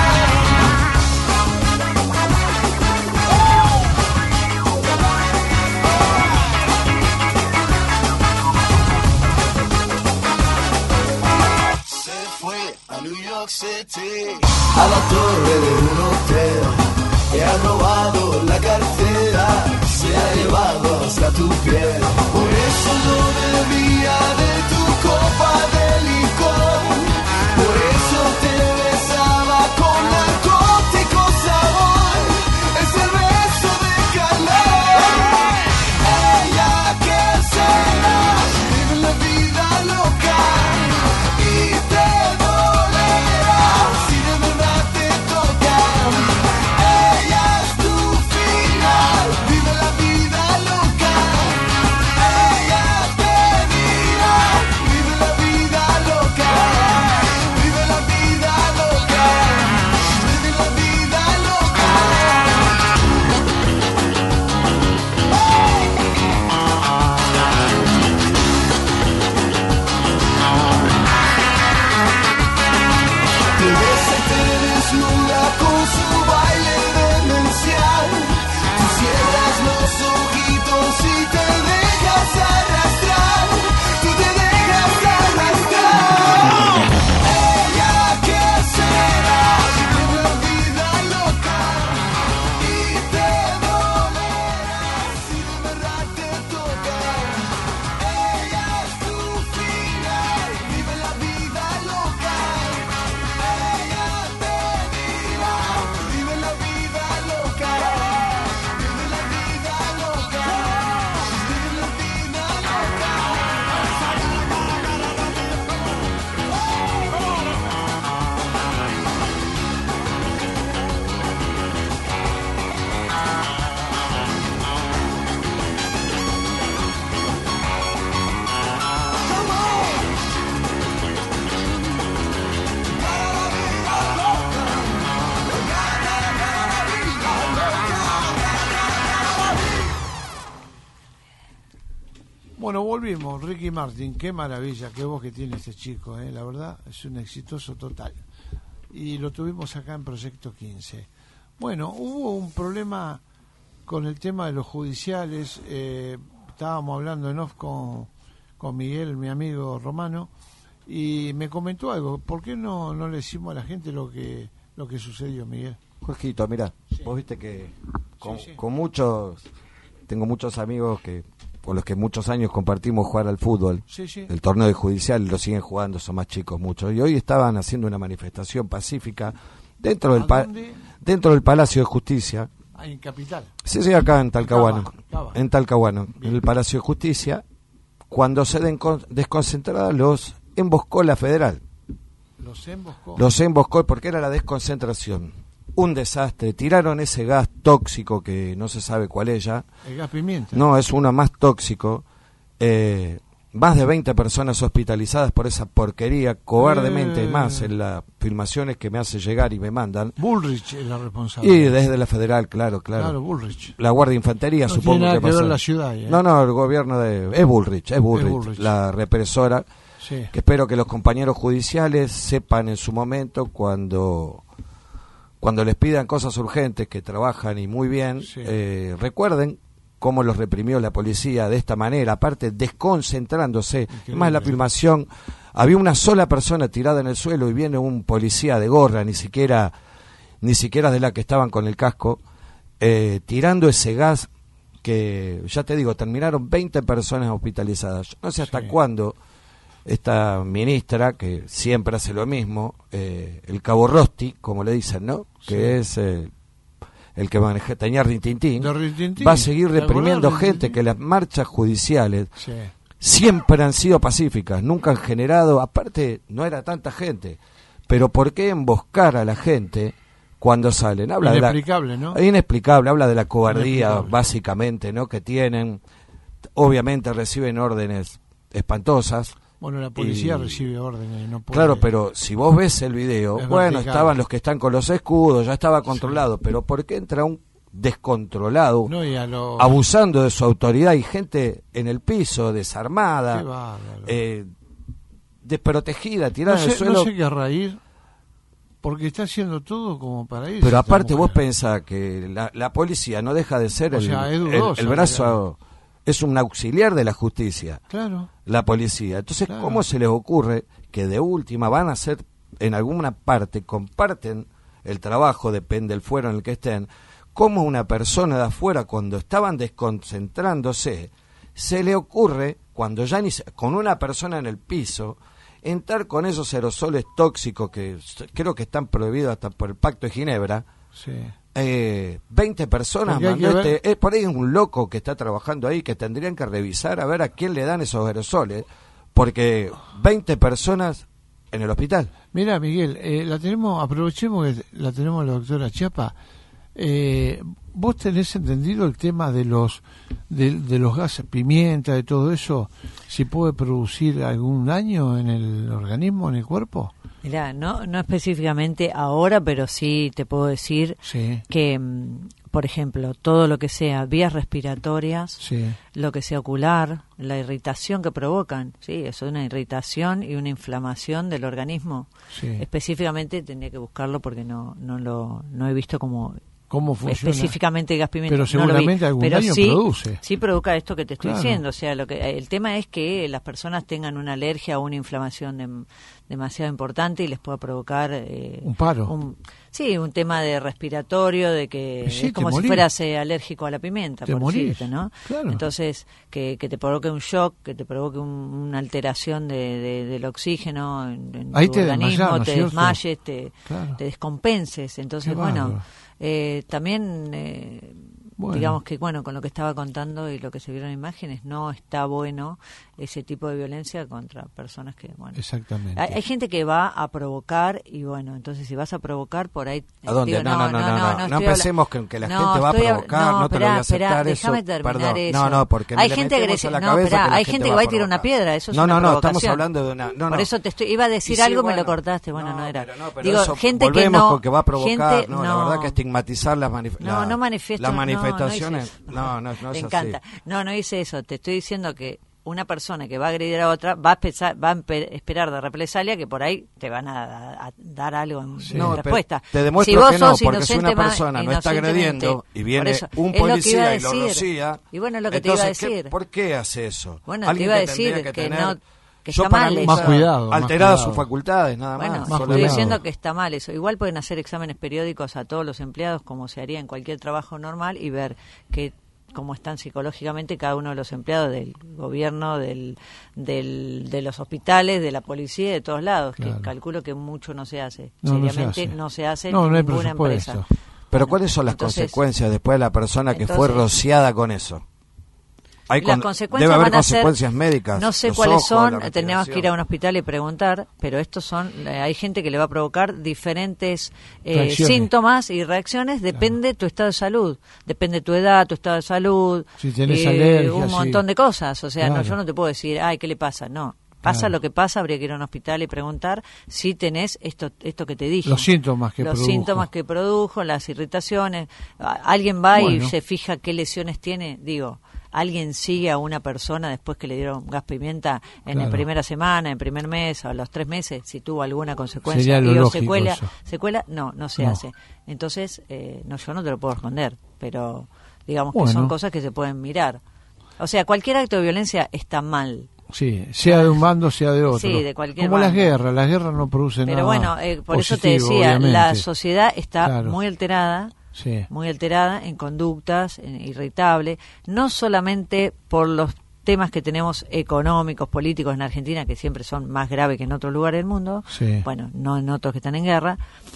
Se fue a New York City, a la torre de un hotel, que ha robado la cartera, se ha llevado hasta tu piel. Por eso no bebía de tu copa de licor, por eso te besaba con narcótico sabor, es el beso de calor. Ella que serás, vive la vida loca y te dolerá si de verdad te toca. Ella es tu final. Bueno, volvimos. Ricky Martin, qué maravilla, qué voz que tiene este chico, la verdad, es un exitoso total. Y lo tuvimos acá en Proyecto 15. Bueno, hubo un problema con el tema de los judiciales. Estábamos hablando en off con Miguel, mi amigo Romano, y me comentó algo. ¿Por qué no le decimos a la gente lo que sucedió, Miguel? Jorgito, mirá, vos viste que con muchos, tengo muchos amigos con los que muchos años compartimos jugar al fútbol, el torneo de judicial, lo siguen jugando, son más chicos muchos, y hoy estaban haciendo una manifestación pacífica dentro del Palacio de Justicia. En Capital. Sí, acá en Talcahuano. En Talcahuano, en el Palacio de Justicia, cuando se desconcentrada los emboscó la Federal. Los emboscó porque era la desconcentración. Un desastre. Tiraron ese gas tóxico que no se sabe cuál es ya. El gas pimienta. No, es uno más tóxico. Más de 20 personas hospitalizadas por esa porquería, cobardemente, más en las filmaciones que me hace llegar y me mandan. Bullrich es la responsable. Y desde la Federal, claro. Claro, Bullrich. La Guardia de Infantería, no supongo tiene nada que pasó. Ver la ciudad. No, el gobierno es Bullrich, la represora. Sí. Que espero que los compañeros judiciales sepan en su momento cuando les pidan cosas urgentes, que trabajan y muy bien, recuerden cómo los reprimió la policía de esta manera, aparte desconcentrándose. Además, la filmación, había una sola persona tirada en el suelo y viene un policía de gorra, ni siquiera de la que estaban con el casco, tirando ese gas que, ya te digo, terminaron 20 personas hospitalizadas. Yo no sé hasta cuándo esta ministra, que siempre hace lo mismo, el cabo Rosti, como le dicen, ¿no? Que es el que maneja, tenía Rintintín, va a seguir reprimiendo gente, que las marchas judiciales siempre han sido pacíficas, nunca han generado, aparte no era tanta gente, pero ¿por qué emboscar a la gente cuando salen? Habla inexplicable, ¿no? Inexplicable, habla de la cobardía, básicamente, ¿no? Que tienen, obviamente reciben órdenes espantosas. Bueno, la policía recibe órdenes, no puede... Claro, pero si vos ves el video, estaban los que están con los escudos, ya estaba controlado, pero ¿por qué entra un descontrolado, abusando de su autoridad y gente en el piso, desarmada, desprotegida, tirada en el suelo? No sé qué raíz, porque está haciendo todo como para eso. Pero aparte vos pensás que la policía no deja de ser el brazo... Es un auxiliar de la justicia, la policía. Entonces, ¿cómo se les ocurre que de última van a hacer, en alguna parte, comparten el trabajo, depende del fuero en el que estén, cómo una persona de afuera, cuando estaban desconcentrándose, se le ocurre, cuando ya con una persona en el piso, entrar con esos aerosoles tóxicos que creo que están prohibidos hasta por el Pacto de Ginebra? 20 personas, por ahí es un loco que está trabajando ahí, que tendrían que revisar a ver a quién le dan esos aerosoles, porque 20 personas en el hospital. Mira, Miguel, aprovechemos que la tenemos la doctora Chiapa. ¿Vos tenés entendido el tema de los gases pimienta, de todo eso? ¿Si puede producir algún daño en el organismo, en el cuerpo? Mirá, no específicamente ahora, pero sí te puedo decir que, por ejemplo, todo lo que sea vías respiratorias, lo que sea ocular, la irritación que provocan, eso es una irritación y una inflamación del organismo. Específicamente tendría que buscarlo porque no he visto cómo funciona específicamente el gas pimienta. Pero seguramente algún daño produce. Sí provoca esto que te estoy diciendo. O sea, el tema es que las personas tengan una alergia o una inflamación demasiado importante y les pueda provocar un paro. Un tema de respiratorio, de que es como si fueras alérgico a la pimienta, por decirte, ¿no? Claro. Entonces, que te provoque un shock, que te provoque una alteración del oxígeno en tu organismo, te desmayes, te descompenses. Entonces, también digamos que con lo que estaba contando y lo que se vieron en imágenes, no está bueno ese tipo de violencia contra personas que exactamente. Hay gente que va a provocar y entonces si vas a provocar por ahí ¿a dónde? No empecemos con que la gente va a provocar, no te lo voy a aceptar eso. Déjame terminar eso. No, porque hay gente agresiva, hay gente que va a tirar una piedra, eso es una provocación. Estamos hablando de una por eso iba a decir algo, me lo cortaste, no era. Digo, gente que no, con que va a provocar, la verdad que estigmatizar las manifestaciones, no manifiesto, las manifestaciones, no me encanta. No hice eso, te estoy diciendo que una persona que va a agredir a otra va a esperar de represalia que por ahí te van a dar algo en respuesta. Te demuestro si vos que no, sos porque si una inocente, persona no está agrediendo y viene un policía y lo rocía, y bueno, es lo que entonces, te iba a decir. ¿por qué hace eso? Bueno, te iba a decir que no... Que yo está mal mí, eso. Más cuidado. Alteradas sus facultades, nada bueno, más. estoy diciendo que está mal eso. Igual pueden hacer exámenes periódicos a todos los empleados, como se haría en cualquier trabajo normal, y ver cómo están psicológicamente cada uno de los empleados del gobierno, de los hospitales, de la policía, de todos lados. Claro. Que calculo que mucho no se hace. Seriamente no se hace en ninguna empresa. Pero ¿cuáles son las consecuencias después de la persona que fue rociada con eso? Las consecuencias debe haber van a consecuencias ser, médicas. No sé cuáles son, tendríamos que ir a un hospital y preguntar, pero estos son, hay gente que le va a provocar diferentes síntomas y reacciones, depende de tu estado de salud, depende de tu edad, tu estado de salud, si tenés alergia, un montón de cosas, o sea, yo no te puedo decir, ¿qué le pasa? No. Pasa lo que pasa, habría que ir a un hospital y preguntar si tenés esto que te dije. Los síntomas que produjo, las irritaciones. Alguien va y se fija qué lesiones tiene, alguien sigue a una persona después que le dieron gas pimienta en la primera semana, en primer mes o a los 3 meses, si tuvo alguna consecuencia o secuela, no se hace. Entonces, yo no te lo puedo responder, pero digamos que son cosas que se pueden mirar. O sea, cualquier acto de violencia está mal. Sí, sea de un bando, sea de otro. Sí, de cualquier Como bando. las guerras no producen nada. Pero bueno, por positivo, eso te decía, obviamente. la sociedad está muy alterada. Sí. Muy alterada en conductas, irritable, no solamente por los temas que tenemos económicos, políticos en Argentina, que siempre son más graves que en otros lugares del mundo, bueno, no en otros que están en guerra,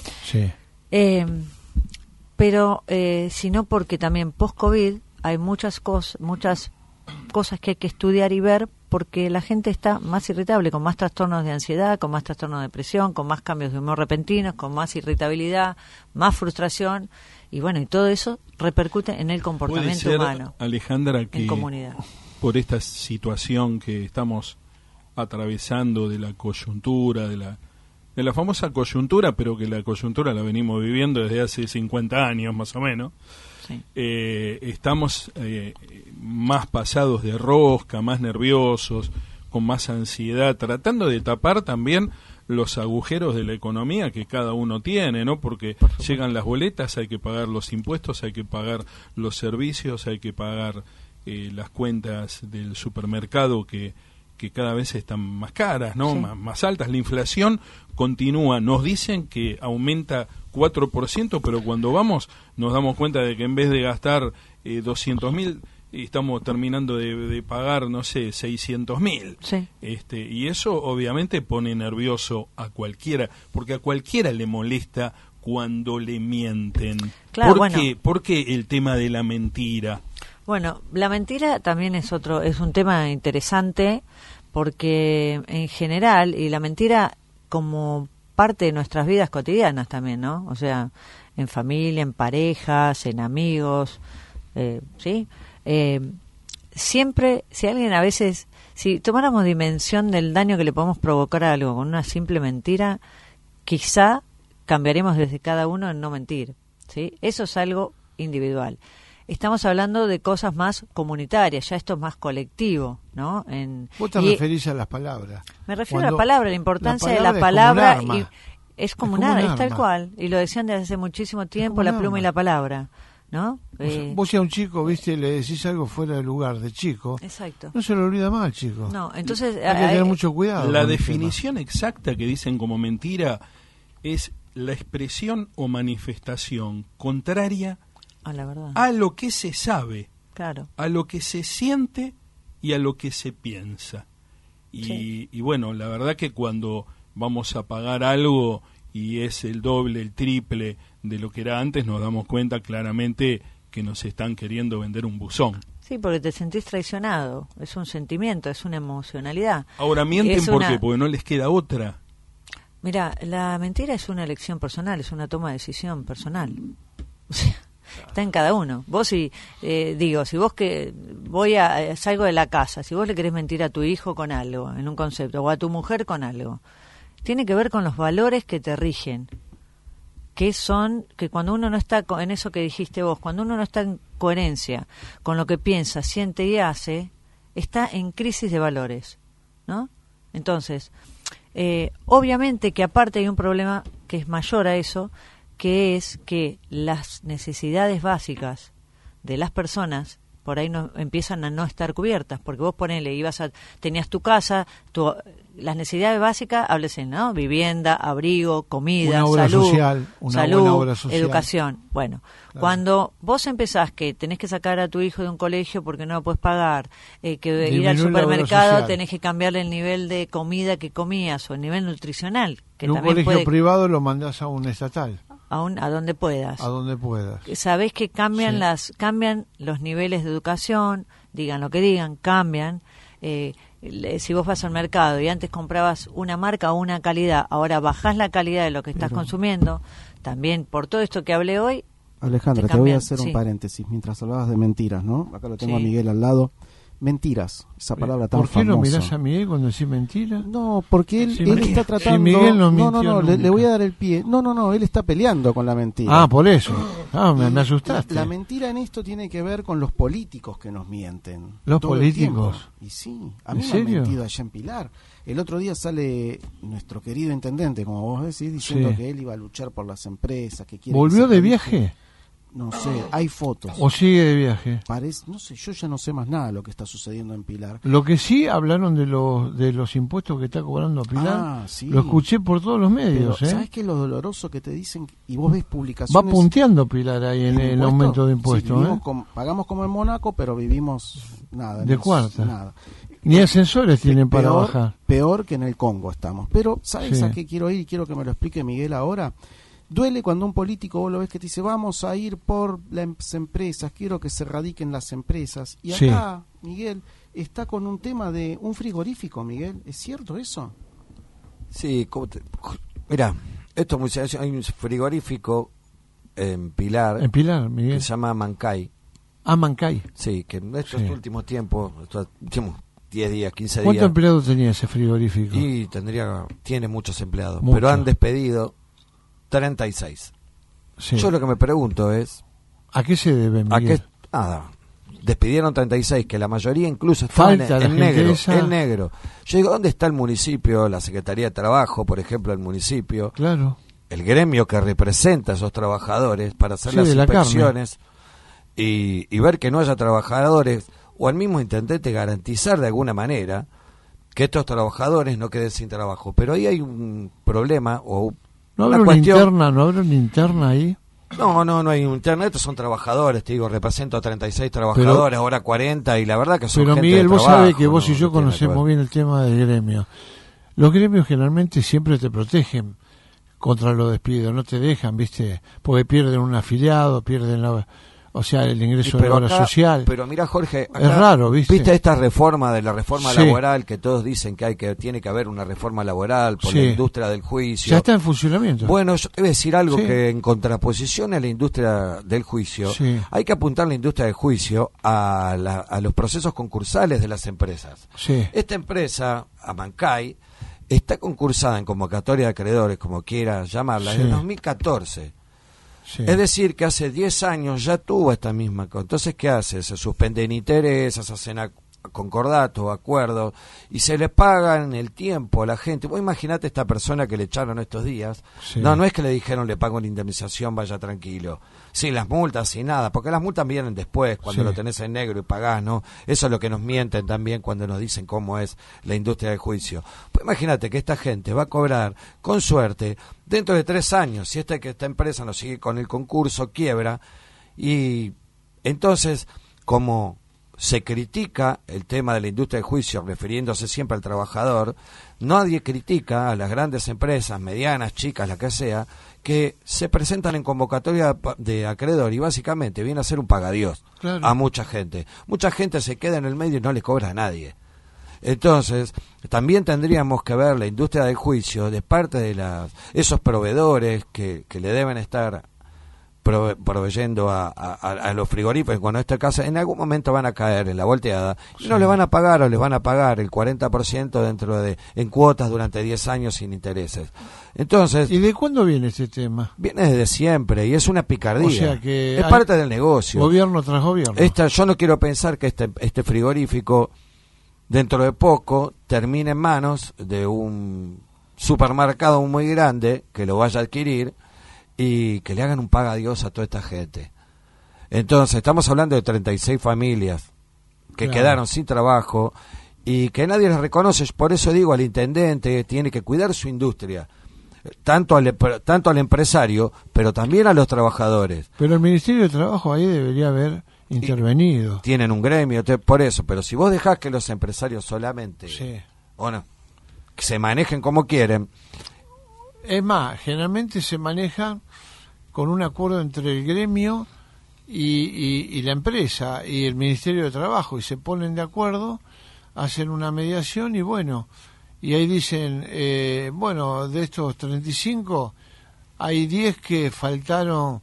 pero sino porque también post-COVID hay muchas cosas que hay que estudiar y ver, porque la gente está más irritable, con más trastornos de ansiedad, con más trastornos de depresión, con más cambios de humor repentinos, con más irritabilidad, más frustración, y bueno, y todo eso repercute en el comportamiento humano, Alejandra, que en comunidad. Por esta situación que estamos atravesando de la coyuntura, de la famosa coyuntura, pero que la coyuntura la venimos viviendo desde hace 50 años más o menos, estamos más pasados de rosca, más nerviosos, con más ansiedad, tratando de tapar también los agujeros de la economía que cada uno tiene, ¿no? Porque llegan las boletas, hay que pagar los impuestos, hay que pagar los servicios, hay que pagar las cuentas del supermercado que cada vez están más caras, ¿no? Más altas. La inflación continúa. Nos dicen que aumenta 4%, pero cuando vamos nos damos cuenta de que en vez de gastar 200.000, estamos terminando de pagar, no sé, 600.000. Sí. Y eso obviamente pone nervioso a cualquiera, porque a cualquiera le molesta cuando le mienten. Claro, ¿Por qué el tema de la mentira? Bueno, la mentira también es un tema interesante, porque en general, y la mentira como parte de nuestras vidas cotidianas también, ¿no? O sea, en familia, en parejas, en amigos, ¿sí? Siempre, si tomáramos dimensión del daño que le podemos provocar a algo con una simple mentira, quizá cambiaremos desde cada uno en no mentir, ¿sí? Eso es algo individual. Estamos hablando de cosas más comunitarias, ya esto es más colectivo, ¿no? Vos te referís a las palabras. Me refiero a la palabra, la importancia de la palabra, es como un arma, es tal cual, y lo decían desde hace muchísimo tiempo, la pluma y la palabra, ¿no? Vos si a un chico, viste, le decís algo fuera de lugar de chico, exacto, no se lo olvida más al chico. No, entonces hay que tener mucho cuidado. La definición exacta que dicen como mentira es la expresión o manifestación contraria a la verdad, a lo que se sabe, claro, a lo que se siente y a lo que se piensa. Y bueno, la verdad que cuando vamos a pagar algo y es el doble, el triple de lo que era antes, nos damos cuenta claramente que nos están queriendo vender un buzón. Sí, porque te sentís traicionado, es un sentimiento, es una emocionalidad. Ahora mienten porque no les queda otra. Mira, la mentira es una elección personal, es una toma de decisión personal. O sea, está en cada uno. Vos si vos salgo de la casa, si vos le querés mentir a tu hijo con algo, en un concepto, o a tu mujer con algo, tiene que ver con los valores que te rigen, que cuando uno no está en eso que dijiste vos, cuando uno no está en coherencia con lo que piensa, siente y hace, está en crisis de valores, ¿no? Entonces, obviamente que aparte hay un problema que es mayor a eso, que es que las necesidades básicas de las personas por ahí no empiezan a no estar cubiertas, porque vos tenías tu casa, las necesidades básicas, háblese, ¿no? Vivienda, abrigo, comida, salud, educación. Bueno, claro. Cuando vos empezás que tenés que sacar a tu hijo de un colegio porque no lo puedes pagar, que ir al supermercado tenés que cambiarle el nivel de comida que comías o el nivel nutricional. Que de un colegio privado lo mandás a un estatal. A donde puedas. A donde puedas. Sabés que cambian cambian los niveles de educación, digan lo que digan, cambian. Si vos vas al mercado y antes comprabas una marca o una calidad, ahora bajás la calidad de lo que estás consumiendo. También por todo esto que hablé hoy. Alejandra, te voy a hacer un paréntesis mientras hablabas de mentiras, ¿no? Acá lo tengo a Miguel al lado. Mentiras, esa palabra tan famosa. ¿Por qué lo mirás a Miguel cuando decís mentira? No, porque él está tratando... Si Miguel no mintió le voy a dar el pie. No, él está peleando con la mentira. Ah, por eso. Me asustaste. La mentira en esto tiene que ver con los políticos que nos mienten. ¿Los políticos? Y sí, a mí me han mentido allá en Pilar. El otro día sale nuestro querido intendente, como vos decís, diciendo que él iba a luchar por las empresas, que quiere... ¿Volvió de viaje? No sé, hay fotos. ¿O sigue de viaje? No sé, yo ya no sé más nada de lo que está sucediendo en Pilar. Lo que sí hablaron de los impuestos que está cobrando Pilar, sí. Lo escuché por todos los medios. Pero, ¿sabes qué es lo doloroso que te dicen? Y vos ves publicaciones... Va punteando Pilar ahí en el aumento de impuestos. Sí, pagamos como en Mónaco, pero vivimos nada. De cuarta. Nada. Ni ascensores tienen para bajar. Peor que en el Congo estamos. Pero, ¿sabes a qué quiero ir? Y quiero que me lo explique Miguel ahora. Duele cuando un político vos lo ves que te dice vamos a ir por las empresas, quiero que se radiquen las empresas. Y acá, Miguel, está con un tema de un frigorífico, Miguel. ¿Es cierto eso? Sí, mira, esto es muy sencillo. Hay un frigorífico en Pilar. En Pilar, Miguel. Que se llama Mancay. Ah, Mancay. Sí, que en estos últimos tiempos, estos últimos 10 días, 15 días. ¿Cuántos empleados tenía ese frigorífico? Y tiene muchos empleados, pero han despedido 36. Sí. Yo lo que me pregunto es... ¿A qué se debe, Miguel? Despidieron 36, que la mayoría incluso estaban en negro. Yo digo, ¿dónde está el municipio, la Secretaría de Trabajo, por ejemplo, el municipio? Claro. El gremio que representa a esos trabajadores para hacer las inspecciones y ver que no haya trabajadores, o al mismo intendente garantizar de alguna manera que estos trabajadores no queden sin trabajo. Pero ahí hay un problema o ¿No habrá una interna ahí? No hay una interna. Estos son trabajadores, te digo, represento a 36 trabajadores, ahora 40, y la verdad que son pero gente Miguel, de trabajo. Vos sabés que vos y yo conocemos bien el tema del gremio. Los gremios generalmente siempre te protegen contra los despidos, no te dejan, ¿viste? Porque pierden un afiliado, pierden el ingreso de la obra social. Pero mira, Jorge, acá, es raro, ¿viste esta reforma de la reforma laboral que todos dicen que tiene que haber una reforma laboral por la industria del juicio? Ya está en funcionamiento. Bueno, yo te voy a decir algo que en contraposición a la industria del juicio, hay que apuntar la industria del juicio a los procesos concursales de las empresas. Esta empresa, Amancay, está concursada en convocatoria de acreedores, como quiera llamarla, desde 2014. Es decir, que hace 10 años ya tuvo esta misma... Entonces, ¿qué hace? Se suspenden intereses, hacen concordatos, acuerdos, y se le pagan el tiempo a la gente. Vos imaginate esta persona que le echaron estos días. No es que le dijeron le pago la indemnización, vaya tranquilo. Sin las multas, sin nada, porque las multas vienen después, cuando lo tenés en negro y pagás, ¿no? Eso es lo que nos mienten también cuando nos dicen cómo es la industria del juicio. Pues imagínate que esta gente va a cobrar, con suerte, dentro de 3 años, si esta empresa no sigue con el concurso, quiebra, y entonces, como se critica el tema de la industria del juicio refiriéndose siempre al trabajador, nadie critica a las grandes empresas, medianas, chicas, la que sea, que se presentan en convocatoria de acreedor y básicamente viene a ser un pagadiós a mucha gente. Mucha gente se queda en el medio y no le cobra a nadie. Entonces, también tendríamos que ver la industria del juicio de parte de esos proveedores que le deben estar proveyendo a los frigoríficos, cuando esta casa en algún momento van a caer en la volteada y no le van a pagar o les van a pagar el 40% en cuotas durante 10 años sin intereses. Entonces, ¿y de cuándo viene este tema? Viene desde siempre y es una picardía. O sea que es parte del negocio. Gobierno tras gobierno. Yo no quiero pensar que este frigorífico dentro de poco termine en manos de un supermercado muy grande que lo vaya a adquirir y que le hagan un paga Dios a toda esta gente. Entonces estamos hablando de 36 familias que quedaron sin trabajo y que nadie les reconoce. Por eso digo, al intendente tiene que cuidar su industria, tanto al empresario, pero también a los trabajadores. Pero el Ministerio de Trabajo ahí debería haber intervenido. Tienen un gremio, por eso, pero si vos dejás que los empresarios solamente que se manejen como quieren. Es más, generalmente se manejan con un acuerdo entre el gremio y la empresa y el Ministerio de Trabajo, y se ponen de acuerdo, hacen una mediación y bueno, y ahí dicen, de estos 35 hay 10 que faltaron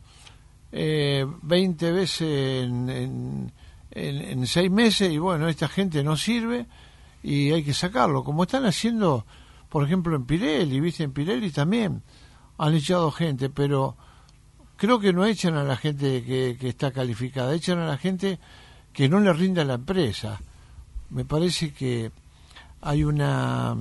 20 veces en 6 meses, y bueno, esta gente no sirve y hay que sacarlo, como están haciendo por ejemplo en Pirelli, ¿viste? En Pirelli también han echado gente, pero creo que no echan a la gente que está calificada, echan a la gente que no le rinde a la empresa. Me parece que hay una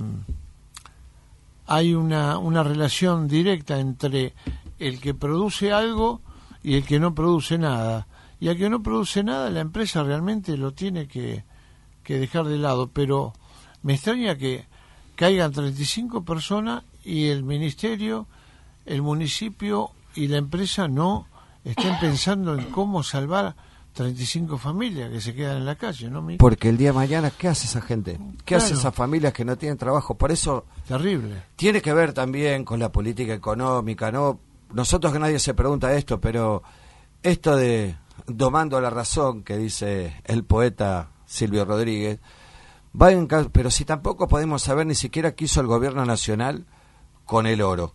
relación directa entre el que produce algo y el que no produce nada. Y al que no produce nada, la empresa realmente lo tiene que dejar de lado. Pero me extraña que caigan 35 personas y el ministerio, el municipio y la empresa no estén pensando en cómo salvar 35 familias que se quedan en la calle, ¿no, Mico? Porque el día de mañana, ¿qué hace esa gente? ¿Qué hace esas familias que no tienen trabajo? Por eso... Terrible. Tiene que ver también con la política económica, ¿no? Nosotros que nadie se pregunta esto, pero esto de domando la razón, que dice el poeta Silvio Rodríguez, pero si tampoco podemos saber ni siquiera qué hizo el gobierno nacional con el oro.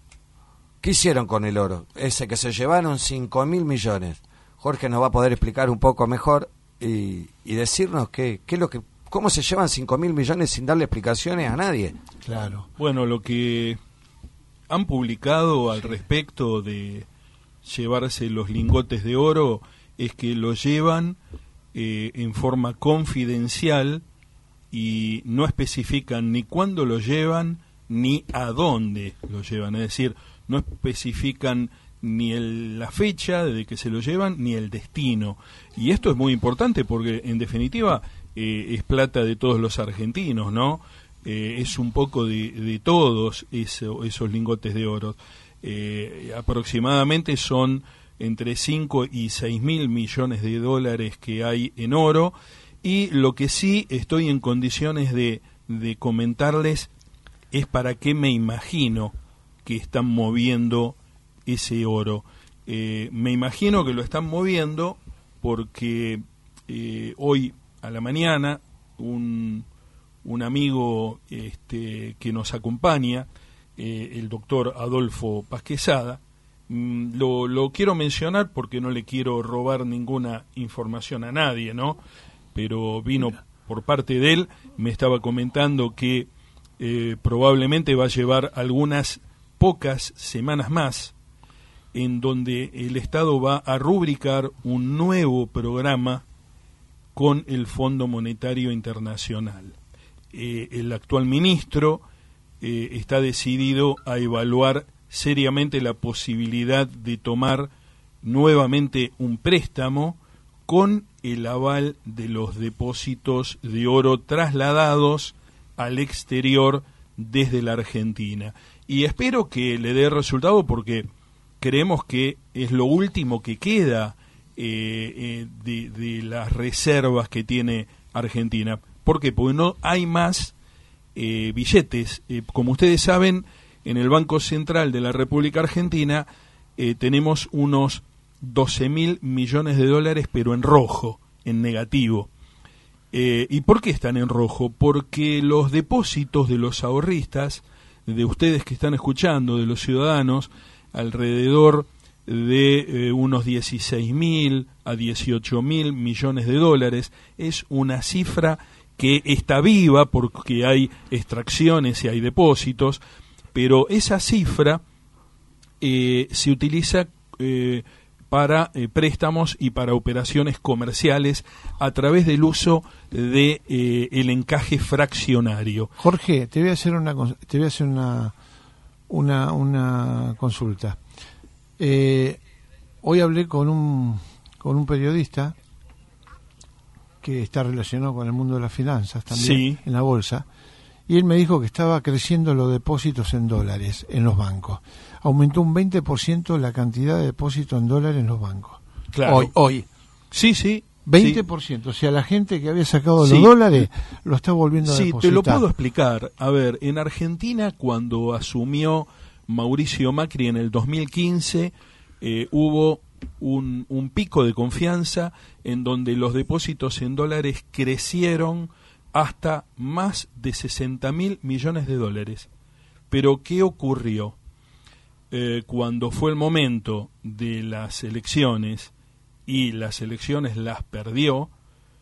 ¿Qué hicieron con el oro? Ese que se llevaron 5.000 millones. Jorge nos va a poder explicar un poco mejor y decirnos cómo se llevan 5.000 millones sin darle explicaciones a nadie. Claro. Bueno, lo que han publicado al respecto de llevarse los lingotes de oro es que lo llevan en forma confidencial y no especifican ni cuándo lo llevan ni a dónde lo llevan. Es decir, no especifican ni la fecha de que se lo llevan ni el destino. Y esto es muy importante porque en definitiva es plata de todos los argentinos, ¿no? Es un poco de todos esos lingotes de oro. Aproximadamente son entre 5 y 6 mil millones de dólares que hay en oro, y lo que sí estoy en condiciones de comentarles es para qué me imagino que están moviendo ese oro. Me imagino que lo están moviendo porque hoy a la mañana un amigo que nos acompaña, el doctor Adolfo Pasquezada, lo quiero mencionar porque no le quiero robar ninguna información a nadie, ¿no? Pero vino por parte de él, me estaba comentando que probablemente va a llevar algunas pocas semanas más en donde el Estado va a rubricar un nuevo programa con el Fondo Monetario Internacional. El actual ministro está decidido a evaluar seriamente la posibilidad de tomar nuevamente un préstamo con el aval de los depósitos de oro trasladados al exterior desde la Argentina. Y espero que le dé resultado porque creemos que es lo último que queda de las reservas que tiene Argentina. ¿Por qué? Porque no hay más billetes. Como ustedes saben, en el Banco Central de la República Argentina tenemos unos 12.000 millones de dólares, pero en rojo, en negativo. ¿Y por qué están en rojo? Porque los depósitos de los ahorristas, de ustedes que están escuchando, de los ciudadanos, alrededor de unos 16.000 a 18.000 millones de dólares, es una cifra que está viva porque hay extracciones y hay depósitos, pero esa cifra se utiliza para préstamos y para operaciones comerciales a través del uso de el encaje fraccionario. Jorge, te voy a hacer una consulta. Hoy hablé con un periodista que está relacionado con el mundo de las finanzas también, sí, en la bolsa, y él me dijo que estaba creciendo los depósitos en dólares en los bancos. Aumentó un 20% la cantidad de depósitos en dólares en los bancos. Claro. Hoy. Sí, sí. 20%, sí. O sea, la gente que había sacado sí, los dólares lo está volviendo a depositar. Sí, te lo puedo explicar. A ver, en Argentina, cuando asumió Mauricio Macri en el 2015, hubo un pico de confianza en donde los depósitos en dólares crecieron hasta más de 60.000 millones de dólares. Pero ¿qué ocurrió? Cuando fue el momento de las elecciones y las elecciones las perdió,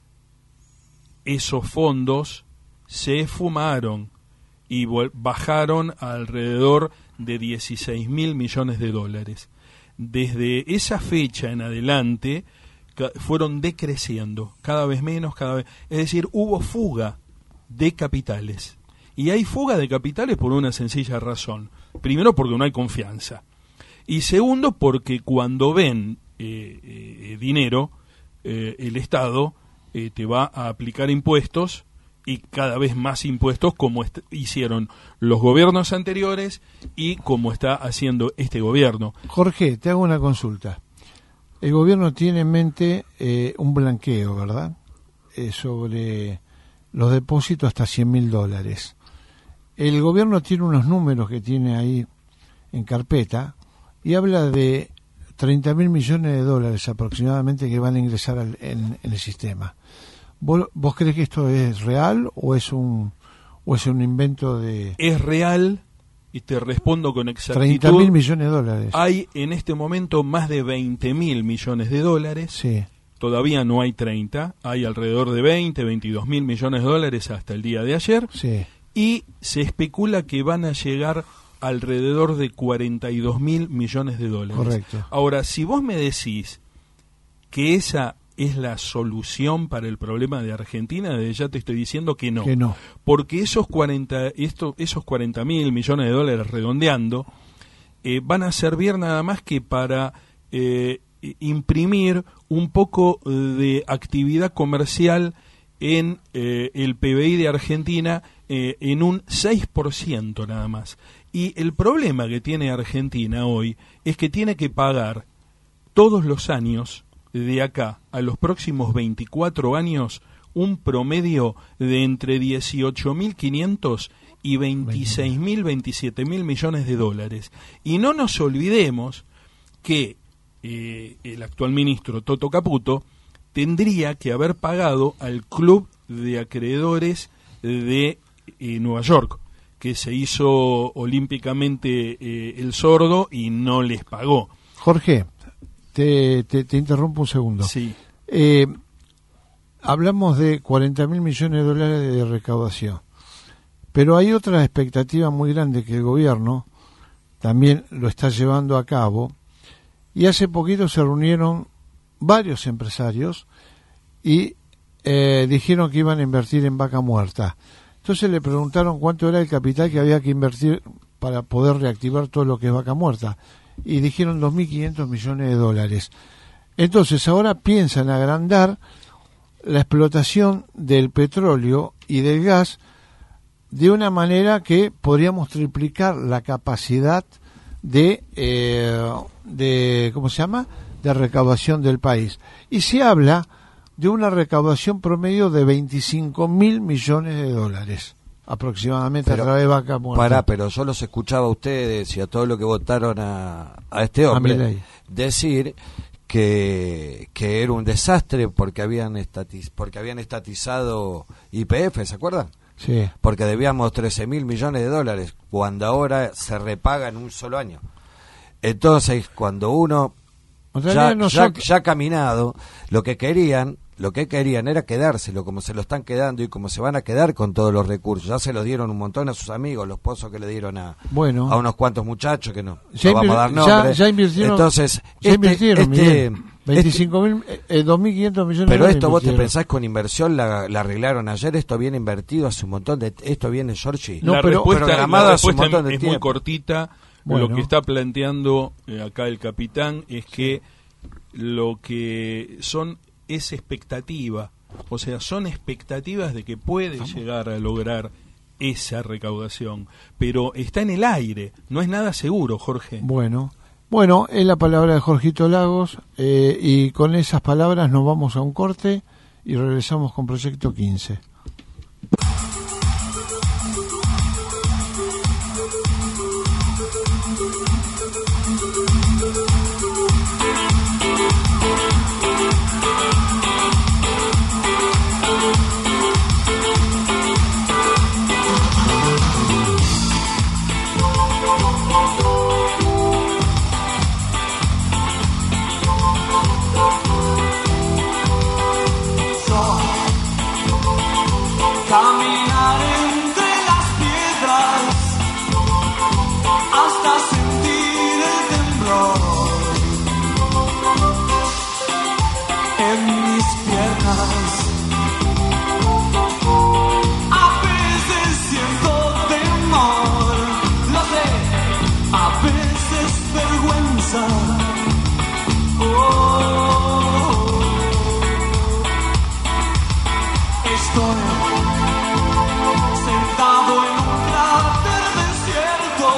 esos fondos se esfumaron y bajaron a alrededor de 16.000 millones de dólares. Desde esa fecha en adelante fueron decreciendo, cada vez menos, es decir, hubo fuga de capitales. Y hay fuga de capitales por una sencilla razón. Primero, porque no hay confianza. Y segundo, porque cuando ven dinero, el Estado te va a aplicar impuestos, y cada vez más impuestos, como hicieron los gobiernos anteriores y como está haciendo este gobierno. Jorge, te hago una consulta. El gobierno tiene en mente un blanqueo, ¿verdad? Sobre los depósitos hasta $100.000. El gobierno tiene unos números que tiene ahí en carpeta y habla de 30.000 millones de dólares aproximadamente que van a ingresar en el sistema. ¿Vos crees que esto es real o es un invento de...? Es real, y te respondo con exactitud. 30.000 millones de dólares. Hay en este momento más de 20.000 millones de dólares. Sí. Todavía no hay 30, hay alrededor de 22.000 millones de dólares hasta el día de ayer. Sí. Y se especula que van a llegar alrededor de 42.000 millones de dólares. Correcto. Ahora, si vos me decís que esa es la solución para el problema de Argentina, desde ya te estoy diciendo que no. Que no. Porque esos 40.000 millones de dólares redondeando van a servir nada más que para imprimir un poco de actividad comercial en el PBI de Argentina en un 6% nada más. Y el problema que tiene Argentina hoy es que tiene que pagar todos los años, de acá a los próximos 24 años, un promedio de entre 18.500 y 26.000, 27.000 millones de dólares. Y no nos olvidemos que el actual ministro Toto Caputo tendría que haber pagado al Club de Acreedores de Nueva York, que se hizo olímpicamente el sordo y no les pagó. Jorge, te interrumpo un segundo. Sí. Hablamos de 40.000 millones de dólares de recaudación, pero hay otra expectativa muy grande que el gobierno también lo está llevando a cabo, y hace poquito se reunieron varios empresarios y dijeron que iban a invertir en Vaca Muerta. Entonces le preguntaron cuánto era el capital que había que invertir para poder reactivar todo lo que es Vaca Muerta, y dijeron 2.500 millones de dólares. Entonces ahora piensan agrandar la explotación del petróleo y del gas de una manera que podríamos triplicar la capacidad de ¿cómo se llama?, de recaudación del país. Y se habla de una recaudación promedio de 25.000 millones de dólares aproximadamente, pero, a través de Vaca Muerta. Pero yo los escuchaba a ustedes y a todos los que votaron a este hombre decir que era un desastre porque habían estatizado YPF, ¿se acuerdan? Sí. Porque debíamos 13.000 millones de dólares, cuando ahora se repaga en un solo año. Entonces, cuando uno ya caminado, lo que querían lo que querían era quedárselo, como se lo están quedando y como se van a quedar con todos los recursos. Ya se los dieron un montón a sus amigos, los pozos que le dieron a unos cuantos muchachos que no vamos a dar nombre. Ya invirtieron. Entonces, invirtieron, 25.000, 2.500 millones. Pero esto vos te pensás con inversión la arreglaron ayer. Esto viene invertido hace un montón de. Esto viene, Giorgi. No, pero programado hace un montón de es tiempo. muy cortita. Bueno. Lo que está planteando acá el capitán es que lo que es expectativa. O sea, son expectativas de que puede llegar a lograr esa recaudación. Pero está en el aire. No es nada seguro, Jorge. Bueno, es la palabra de Jorgito Lagos, y con esas palabras nos vamos a un corte y regresamos con Proyecto 15. Caminar entre las piedras hasta sentir el temblor en mis piernas. A veces siento temor, lo sé, a veces vergüenza. Estoy sentado en un cráter desierto,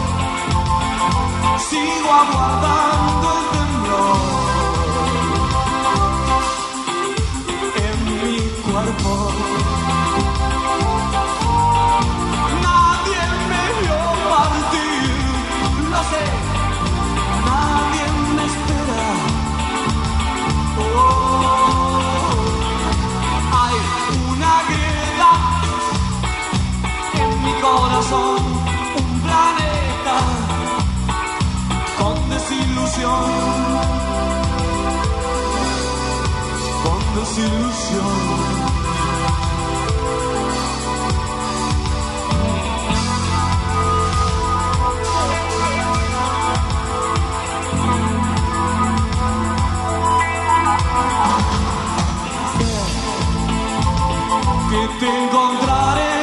sigo aguardando el temblor en mi cuerpo. Nadie me vio partir, lo sé, nadie me espera. Hay una grieta en mi corazón, un planeta con desilusión, con desilusión. Que te encontraré